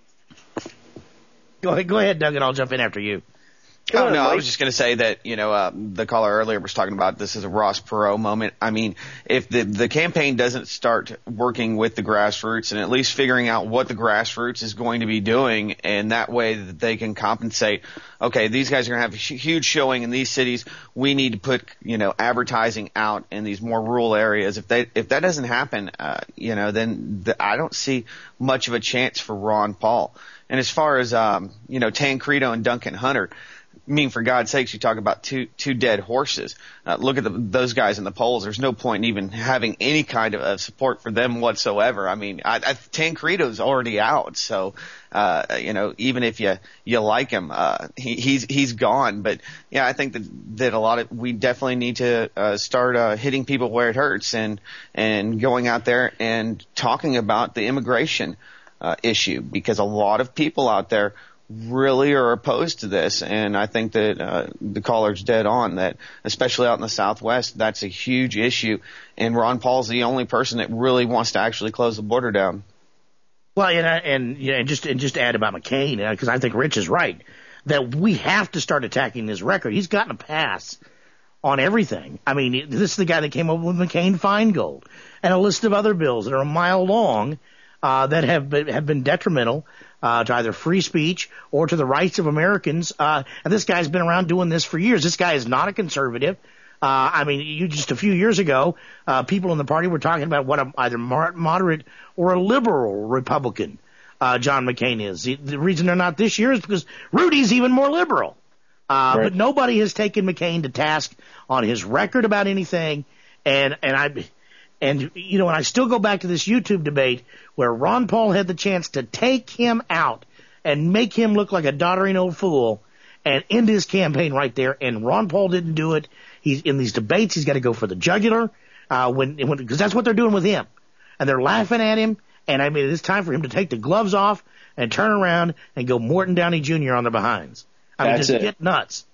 Go ahead, go ahead, Doug, and I'll jump in after you. Oh, no, I was just going to say that, you know, uh, the caller earlier was talking about this is a Ross Perot moment. I mean, if the, the campaign doesn't start working with the grassroots and at least figuring out what the grassroots is going to be doing, and that way that they can compensate, okay, these guys are going to have a huge showing in these cities. We need to put, you know, advertising out in these more rural areas. If they, if that doesn't happen, uh, you know, then the, I don't see much of a chance for Ron Paul. And as far as, um, you know, Tancredo and Duncan Hunter, I mean, for God's sakes, you talk about two two dead horses. Uh, look at the, those guys in the polls. There's no point in even having any kind of, of support for them whatsoever. I mean, I, I, Tancredo's already out, so uh, you know, even if you you like him, uh, he, he's he's gone. But yeah, I think that that a lot of we definitely need to uh, start uh, hitting people where it hurts and and going out there and talking about the immigration uh, issue, because a lot of people out there really are opposed to this, and I think that uh, the caller's dead on that, especially out in the Southwest, that's a huge issue, and Ron Paul's the only person that really wants to actually close the border down. Well, and, and, you know, and just and just to add about McCain, because uh, I think Rich is right, that we have to start attacking his record. He's gotten a pass on everything. I mean, this is the guy that came up with McCain-Feingold and a list of other bills that are a mile long uh, that have been, have been detrimental Uh, to either free speech or to the rights of Americans. Uh, and this guy's been around doing this for years. This guy is not a conservative. Uh, I mean, you just a few years ago, uh, people in the party were talking about what a, either moderate or a liberal Republican, uh, John McCain is. The, the reason they're not this year is because Rudy's even more liberal. Uh, right. But nobody has taken McCain to task on his record about anything. And, and I, And, you know, and I still go back to this YouTube debate where Ron Paul had the chance to take him out and make him look like a doddering old fool and end his campaign right there. And Ron Paul didn't do it. He's in these debates. He's got to go for the jugular, uh, when, when, because that's what they're doing with him. And they're laughing at him. And I mean, it's time for him to take the gloves off and turn around and go Morton Downey Junior on their behinds. I mean, that's just it. get nuts.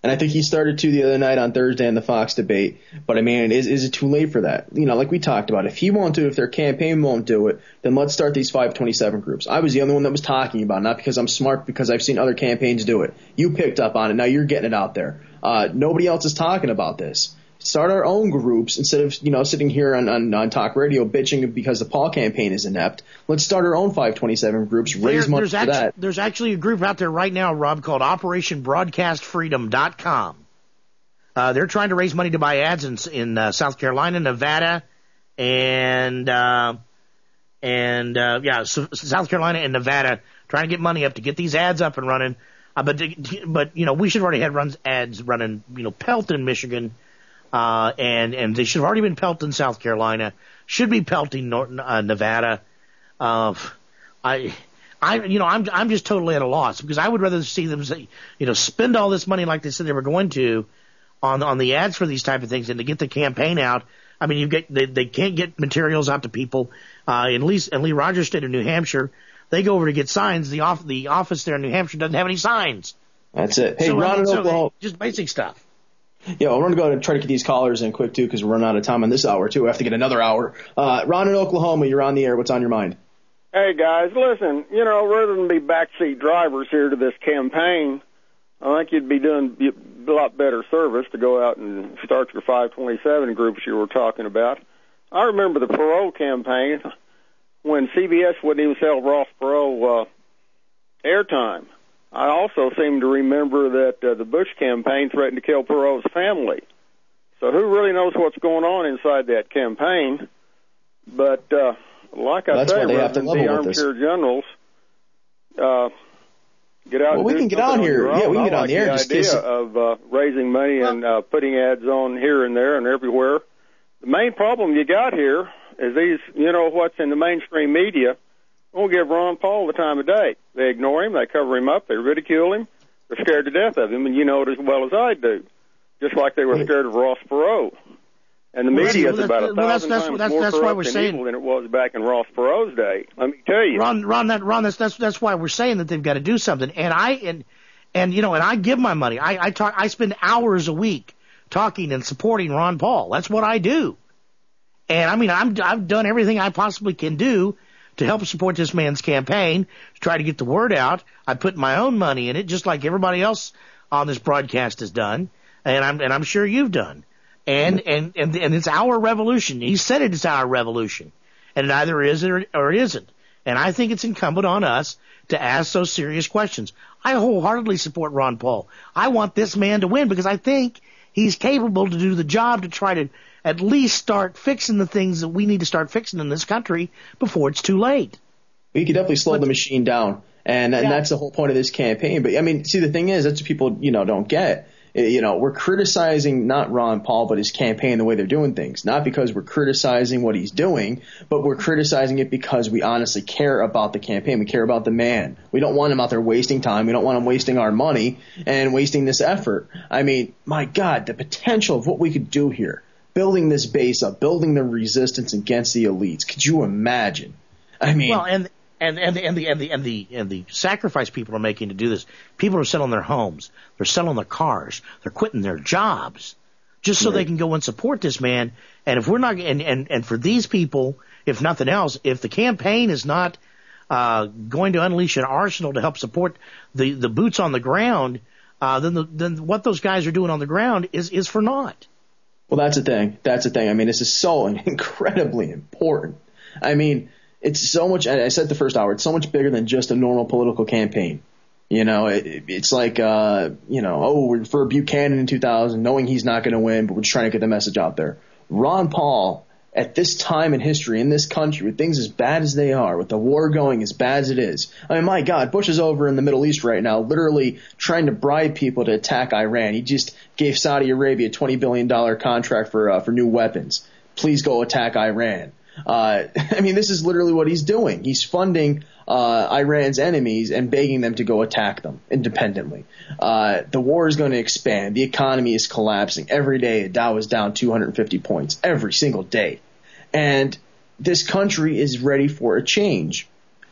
And I think he started to the other night on Thursday in the Fox debate. But I mean, is, is it too late for that? You know, like we talked about, if he won't do it, if their campaign won't do it, then let's start these five twenty-seven groups. I was the only one that was talking about it, not because I'm smart, because I've seen other campaigns do it. You picked up on it. Now you're getting it out there. Uh, nobody else is talking about this. Start our own groups instead of, you know, sitting here on, on, on talk radio bitching because the Paul campaign is inept. Let's start our own five twenty-seven groups, raise there, money for actually, that. There's actually a group out there right now, Rob, called Operation Broadcast Freedom dot com. Uh, they're trying to raise money to buy ads in, in uh, South Carolina, Nevada, and, uh, and, uh, yeah, so, South Carolina and Nevada, trying to get money up to get these ads up and running. Uh, but, but, you know, we should have already had runs, ads running, you know, Pelton, Michigan, uh, and, and they should have already been Pelton, South Carolina, should be Pelton, Norton, uh, Nevada. Uh, I, I, you know, I'm, I'm just totally at a loss because I would rather see them say, you know, spend all this money like they said they were going to on, on the ads for these type of things and to get the campaign out. I mean, you get, they, they can't get materials out to people, uh, in Lee, in Lee Rogers State of New Hampshire. They go over to get signs. The off, the office there in New Hampshire doesn't have any signs. That's it. Hey, so, Ron I mean, in so Oklahoma. They, just basic stuff. Yeah, well, we're going to go and try to get these callers in quick, too, because we're running out of time on this hour, too. We have to get another hour. Uh, Ron in Oklahoma, you're on the air. What's on your mind? Hey, guys, listen, you know, rather than be backseat drivers here to this campaign, I think you'd be doing a lot better service to go out and start your five twenty-seven groups you were talking about. I remember the parole campaign when C B S wouldn't even sell Ross Perot uh, airtime. I also seem to remember that uh, the Bush campaign threatened to kill Perot's family. So who really knows what's going on inside that campaign? But uh, like I That's say, why they have to rather than level be with armchair this. generals, uh, get out. Well, and we do can get something on here. your Yeah, own. we can I get on like the air. The Just idea kiss it. of uh, raising money and uh, putting ads on here and there and everywhere. The main problem you got here is these, you know, what's in the mainstream media won't give Ron Paul the time of day. They ignore him, they cover him up, they ridicule him, they're scared to death of him, and you know it as well as I do. Just like they were scared of Ross Perot. And the Well, media is well, about a well, that's- thousand that's- times that's- more that's why corrupt we're and saying- evil than it was back in Ross Perot's day. Let me tell you. Ron, Ron, that, Ron, that's, that's, that's why we're saying that they've got to do something. And I, and, and, you know, and I give my money. I, I talk, I spend hours a week talking and supporting Ron Paul. That's what I do. And I mean, I'm, I've done everything I possibly can do to help support this man's campaign, to try to get the word out. I put my own money in it, just like everybody else on this broadcast has done. And I'm, and I'm sure you've done. And, and, and, and it's our revolution. He said it is our revolution. And it either is or, or it isn't. And I think it's incumbent on us to ask those serious questions. I wholeheartedly support Ron Paul. I want this man to win because I think he's capable to do the job to try to at least start fixing the things that we need to start fixing in this country before it's too late. We could definitely slow but, the machine down. And, and yeah. that's the whole point of this campaign. But I mean, see, the thing is, that's what people, you know, don't get. You know, we're criticizing not Ron Paul, but his campaign, the way they're doing things. Not because we're criticizing what he's doing, but we're criticizing it because we honestly care about the campaign. We care about the man. We don't want him out there wasting time. We don't want him wasting our money and wasting this effort. I mean, my God, the potential of what we could do here, building this base up, building the resistance against the elites. Could you imagine? I mean, well, and And, and, and the, and the, and the, and the sacrifice people are making to do this. People are selling their homes. They're selling their cars. They're quitting their jobs just so right. they can go and support this man. And if we're not, and, and, and for these people, if nothing else, if the campaign is not, uh, going to unleash an arsenal to help support the, the boots on the ground, uh, then the, then what those guys are doing on the ground is, is for naught. Well, that's the thing. That's the thing. I mean, this is so incredibly important. I mean, it's so much, I said the first hour, it's so much bigger than just a normal political campaign. You know, it, it's like, uh, you know, oh, we're for Buchanan in two thousand, knowing he's not going to win, but we're just trying to get the message out there. Ron Paul, at this time in history, in this country, with things as bad as they are, with the war going as bad as it is, I mean, my God, Bush is over in the Middle East right now, literally trying to bribe people to attack Iran. He just gave Saudi Arabia a twenty billion dollars contract for, uh, for new weapons. Please go attack Iran. Uh, I mean, this is literally what he's doing. He's funding uh, Iran's enemies and begging them to go attack them independently. Uh, the war is going to expand. The economy is collapsing. Every day, Dow is down two hundred fifty points. Every single day. And this country is ready for a change.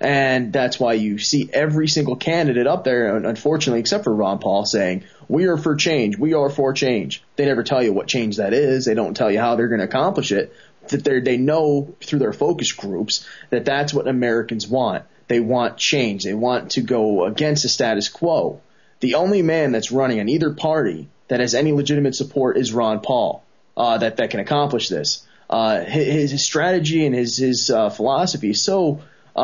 And that's why you see every single candidate up there, unfortunately, except for Ron Paul, saying, we are for change. We are for change. They never tell you what change that is. They don't tell you how they're going to accomplish it. That they know through their focus groups that that's what Americans want. They want change. They want to go against the status quo. The only man that's running on either party that has any legitimate support is Ron Paul, uh, that, that can accomplish this. Uh, his, his strategy and his, his uh, philosophy is so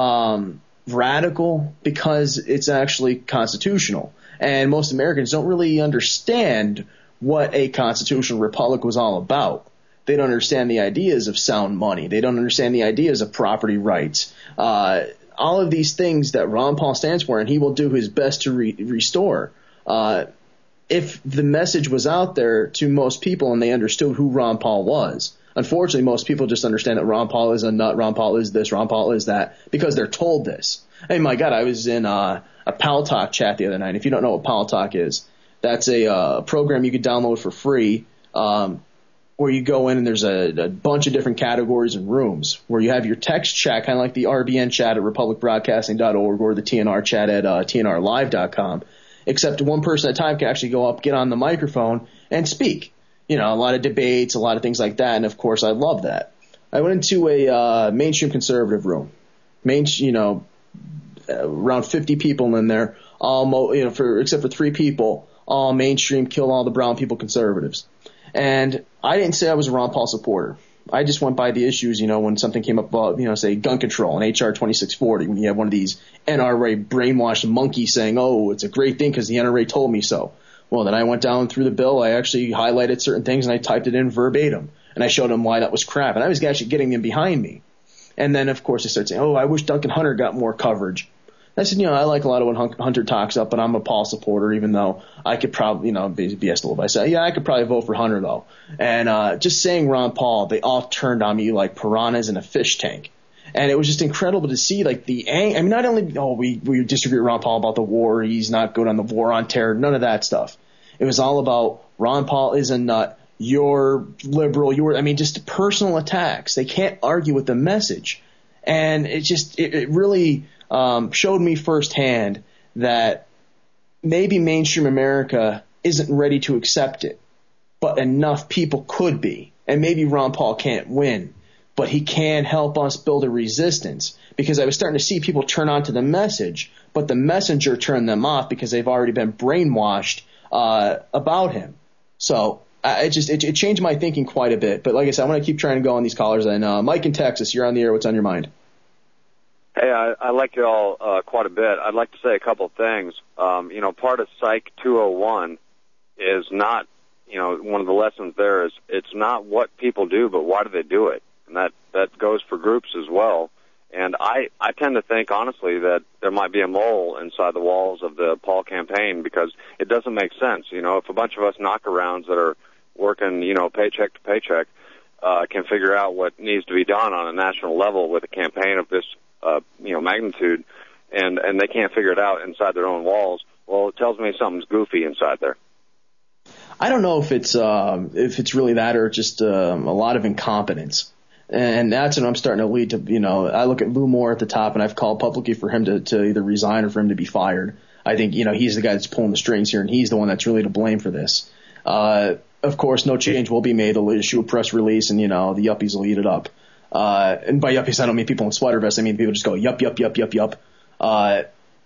um, radical because it's actually constitutional. And most Americans don't really understand what a constitutional republic was all about. They don't understand the ideas of sound money. They don't understand the ideas of property rights. Uh, all of these things that Ron Paul stands for, and he will do his best to re- restore. Uh, if the message was out there to most people and they understood who Ron Paul was. Unfortunately, most people just understand that Ron Paul is a nut, Ron Paul is this, Ron Paul is that, because they're told this. Hey, my God, I was in uh, a Pal Talk chat the other night. If you don't know what Pal Talk is, that's a uh, program you can download for free um, where you go in and there's a, a bunch of different categories and rooms where you have your text chat, kind of like the R B N chat at republic broadcasting dot org or the T N R chat at uh, T N R live dot com. Except one person at a time can actually go up, get on the microphone, and speak. You know, a lot of debates, a lot of things like that, and of course I love that. I went into a uh, mainstream conservative room. Main, you know, around fifty people in there, all mo- you know, for except for three people, all mainstream, kill all the brown people conservatives. And I didn't say I was a Ron Paul supporter. I just went by the issues, you know, when something came up about, you know, say gun control and H R twenty-six forty, when you have one of these N R A brainwashed monkeys saying, oh, it's a great thing because the N R A told me so. Well, then I went down through the bill. I actually highlighted certain things and I typed it in verbatim. And I showed them why that was crap. And I was actually getting them behind me. And then, of course, they started saying, oh, I wish Duncan Hunter got more coverage. I said, you know, I like a lot of when Hunter talks up, but I'm a Paul supporter, even though I could probably, you know, be biased a little bit. I said, yeah, I could probably vote for Hunter, though. And uh, just saying Ron Paul, they all turned on me like piranhas in a fish tank. And it was just incredible to see, like, the ang- – I mean, not only, oh, we, we disagree with Ron Paul about the war. He's not good on the war on terror. None of that stuff. It was all about Ron Paul is a nut. You're liberal. You're – I mean, just personal attacks. They can't argue with the message. And it just – it really – Um, showed me firsthand that maybe mainstream America isn't ready to accept it, but enough people could be. And maybe Ron Paul can't win, but he can help us build a resistance, because I was starting to see people turn on to the message, but the messenger turned them off because they've already been brainwashed uh, about him. So uh, it just it, it changed my thinking quite a bit. But like I said, I'm going to keep trying to go on these callers. And uh, Mike in Texas, you're on the air. What's on your mind? Hey, I, I like you all uh, quite a bit. I'd like to say a couple of things. Um, you know, part of Psych two oh one is not, you know, one of the lessons there is it's not what people do, but why do they do it? And that, that goes for groups as well. And I, I tend to think, honestly, that there might be a mole inside the walls of the Paul campaign, because it doesn't make sense. You know, if a bunch of us knockarounds that are working, you know, paycheck to paycheck uh, can figure out what needs to be done on a national level with a campaign of this Uh, you know, magnitude, and, and they can't figure it out inside their own walls, well, it tells me something's goofy inside there. I don't know if it's um, if it's really that or just um, a lot of incompetence. And that's what I'm starting to lead to, you know, I look at Lou Moore at the top, and I've called publicly for him to, to either resign or for him to be fired. I think, you know, he's the guy that's pulling the strings here, and he's the one that's really to blame for this. Uh, of course, no change will be made. They'll issue a press release, and, you know, the yuppies will eat it up. Uh, and by yuppies, I don't mean people in sweater vests. I mean people just go yup, yup, yup, yup, yup. Uh,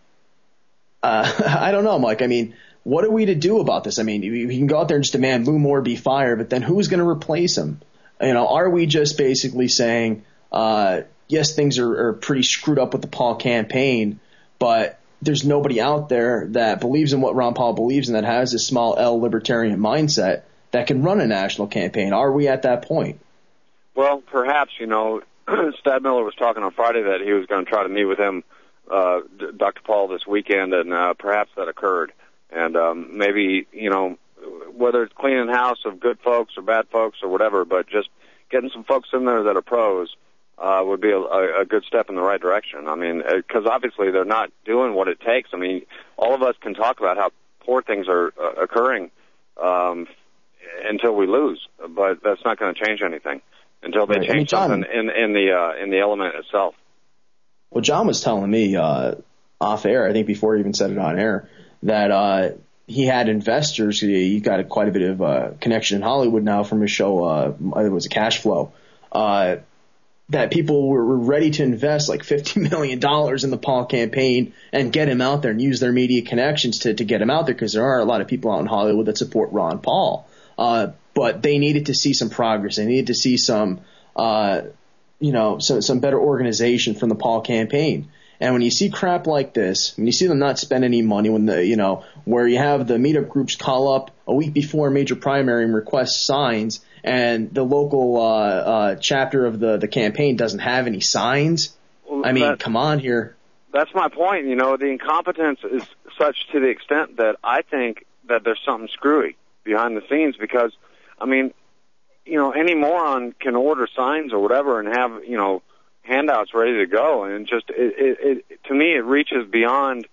uh, I don't know, Mike. I mean, what are we to do about this? I mean, we can go out there and just demand Lou Moore be fired, but then who's going to replace him? You know, are we just basically saying, uh, yes, things are, are pretty screwed up with the Paul campaign, but there's nobody out there that believes in what Ron Paul believes in, that has this small L libertarian mindset that can run a national campaign? Are we at that point? Well, perhaps, you know, Stadmiller was talking on Friday that he was going to try to meet with him, uh, Doctor Paul, this weekend, and uh, perhaps that occurred. And um, maybe, you know, whether it's cleaning house of good folks or bad folks or whatever, but just getting some folks in there that are pros uh, would be a, a good step in the right direction. I mean, because obviously they're not doing what it takes. I mean, all of us can talk about how poor things are uh, occurring um, until we lose, but that's not going to change anything. Until they right. change I mean, John, something in, in the uh, in the element itself. Well, John was telling me uh, off air, I think before he even said it on air, that uh, he had investors. He got a, quite a bit of uh, connection in Hollywood now from his show. Uh, it was a Cash Flow. Uh, that people were, were ready to invest like fifty million dollars in the Paul campaign and get him out there and use their media connections to, to get him out there, because there are a lot of people out in Hollywood that support Ron Paul. Uh, but they needed to see some progress. They needed to see some, uh, you know, some, some better organization from the Paul campaign. And when you see crap like this, when you see them not spend any money, when the, you know, where you have the meetup groups call up a week before a major primary and request signs, and the local uh, uh, chapter of the, the campaign doesn't have any signs. Well, I mean, that, come on here. That's my point. You know, the incompetence is such to the extent that I think that there's something screwy behind the scenes, because, I mean, you know, any moron can order signs or whatever and have, you know, handouts ready to go, and just it, it, it to me it reaches beyond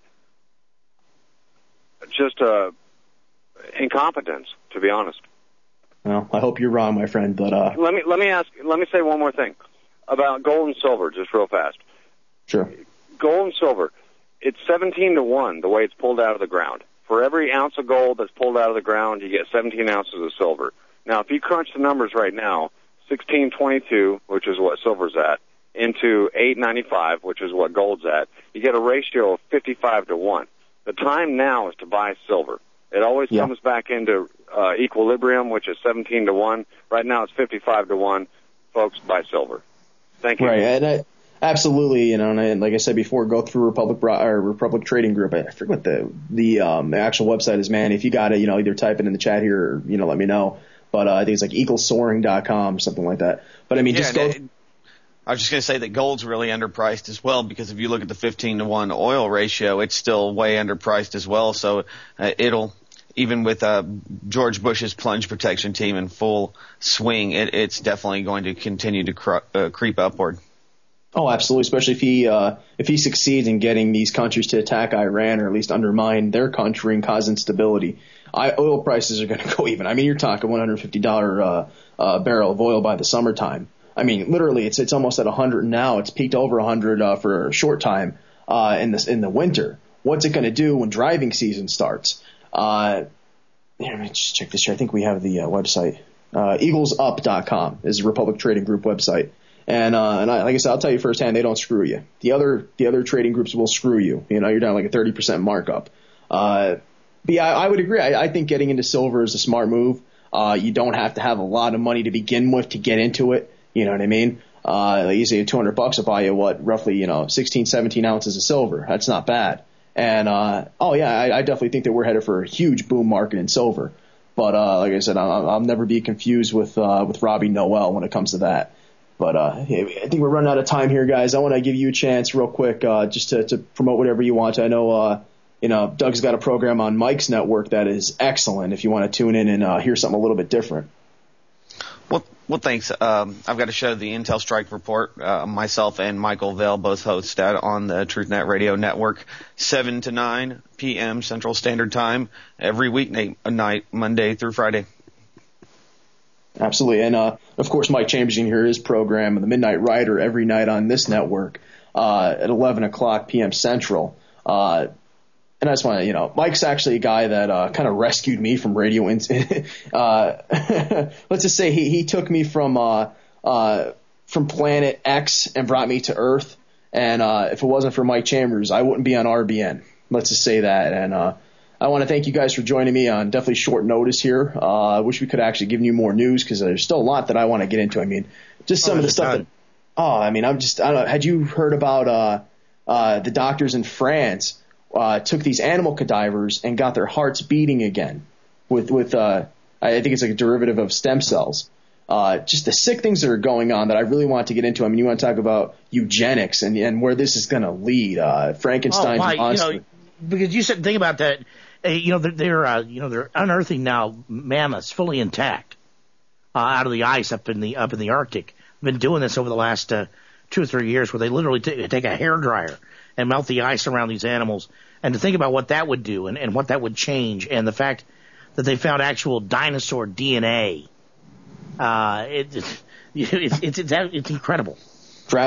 just uh, incompetence, to be honest. Well, I hope you're wrong, my friend. But uh, let me let me ask, let me say one more thing about gold and silver, just real fast. Sure. Gold and silver, it's seventeen to one the way it's pulled out of the ground. For every ounce of gold that's pulled out of the ground, you get seventeen ounces of silver. Now, if you crunch the numbers right now, sixteen twenty-two, which is what silver's at, into eight ninety-five, which is what gold's at, you get a ratio of fifty-five to one. The time now is to buy silver. It always yeah. comes back into uh, equilibrium, which is seventeen to one. Right now it's fifty-five to one. Folks, buy silver. Thank you. Right, and I, absolutely, you know, and I, like I said before, go through Republic or Republic Trading Group. I forget what the the um, actual website is, man. If you got it, you know, either type it in the chat here or, you know, let me know. But uh, I think it's like eagle soaring dot com, something like that. But I mean, yeah, just go. It, I was just going to say that gold's really underpriced as well, because if you look at the fifteen to one oil ratio, it's still way underpriced as well. So uh, it'll, even with uh, George Bush's plunge protection team in full swing, it, it's definitely going to continue to cr- uh, creep upward. Oh, absolutely, especially if he uh, if he succeeds in getting these countries to attack Iran, or at least undermine their country and cause instability. I, oil prices are going to go even. I mean, you're talking one hundred fifty dollars uh, uh, barrel of oil by the summertime. I mean, literally, it's it's almost at one hundred now. It's peaked over one hundred uh, for a short time uh, in the in the winter. What's it going to do when driving season starts? Uh, let me just check this here. I think we have the uh, website. Uh, eagles up dot com is the Republic Trading Group website. And uh, and I, like I said, I'll tell you firsthand, they don't screw you. The other the other trading groups will screw you. You know, you're down like a thirty percent markup. Uh, but yeah, I, I would agree. I, I think getting into silver is a smart move. Uh, you don't have to have a lot of money to begin with to get into it. You know what I mean? Uh, like you say, two hundred bucks will buy you what, roughly, you know, sixteen, seventeen ounces of silver. That's not bad. And uh, oh yeah, I, I definitely think that we're headed for a huge boom market in silver. But uh, like I said, I'll, I'll never be confused with uh, with Robbie Noel when it comes to that. But uh, I think we're running out of time here, guys. I want to give you a chance real quick uh, just to, to promote whatever you want. I know, uh, you know, Doug's got a program on Mike's network that is excellent if you want to tune in and uh, hear something a little bit different. Well, well, thanks. Um, I've got a show, the Intel Strike Report. Uh, myself and Michael Vale both host that on the TruthNet Radio Network, seven to nine p.m. Central Standard Time every weeknight, night, Monday through Friday. Absolutely. And, uh, of course, Mike Chambers can hear his program, The Midnight Rider, every night on this network uh, at eleven o'clock p.m. Central. Uh, and I just want to, you know, Mike's actually a guy that uh, kind of rescued me from radio. In- uh, let's just say he, he took me from uh, uh, from Planet X and brought me to Earth. And uh, if it wasn't for Mike Chambers, I wouldn't be on R B N. Let's just say that. And uh I want to thank you guys for joining me on definitely short notice here. Uh, I wish we could actually give you more news because there's still a lot that I want to get into. I mean, just some oh, of the stuff that, oh, I mean, I'm just, I don't know. Had you heard about, uh, uh, the doctors in France, uh, took these animal cadavers and got their hearts beating again with, with, uh, I think it's like a derivative of stem cells. Uh, just the sick things that are going on that I really want to get into. I mean, you want to talk about eugenics and, and where this is going to lead, uh, Frankenstein's oh, monster. You know, because you said, think about that. Uh, you know, they're, they're uh, you know, they're unearthing now mammoths fully intact uh, out of the ice up in the up in the Arctic. Been doing this over the last uh, two or three years, where they literally t- take a hairdryer and melt the ice around these animals. And to think about what that would do and, and what that would change, and the fact that they found actual dinosaur D N A, uh, it, it, it's it's it's it's incredible.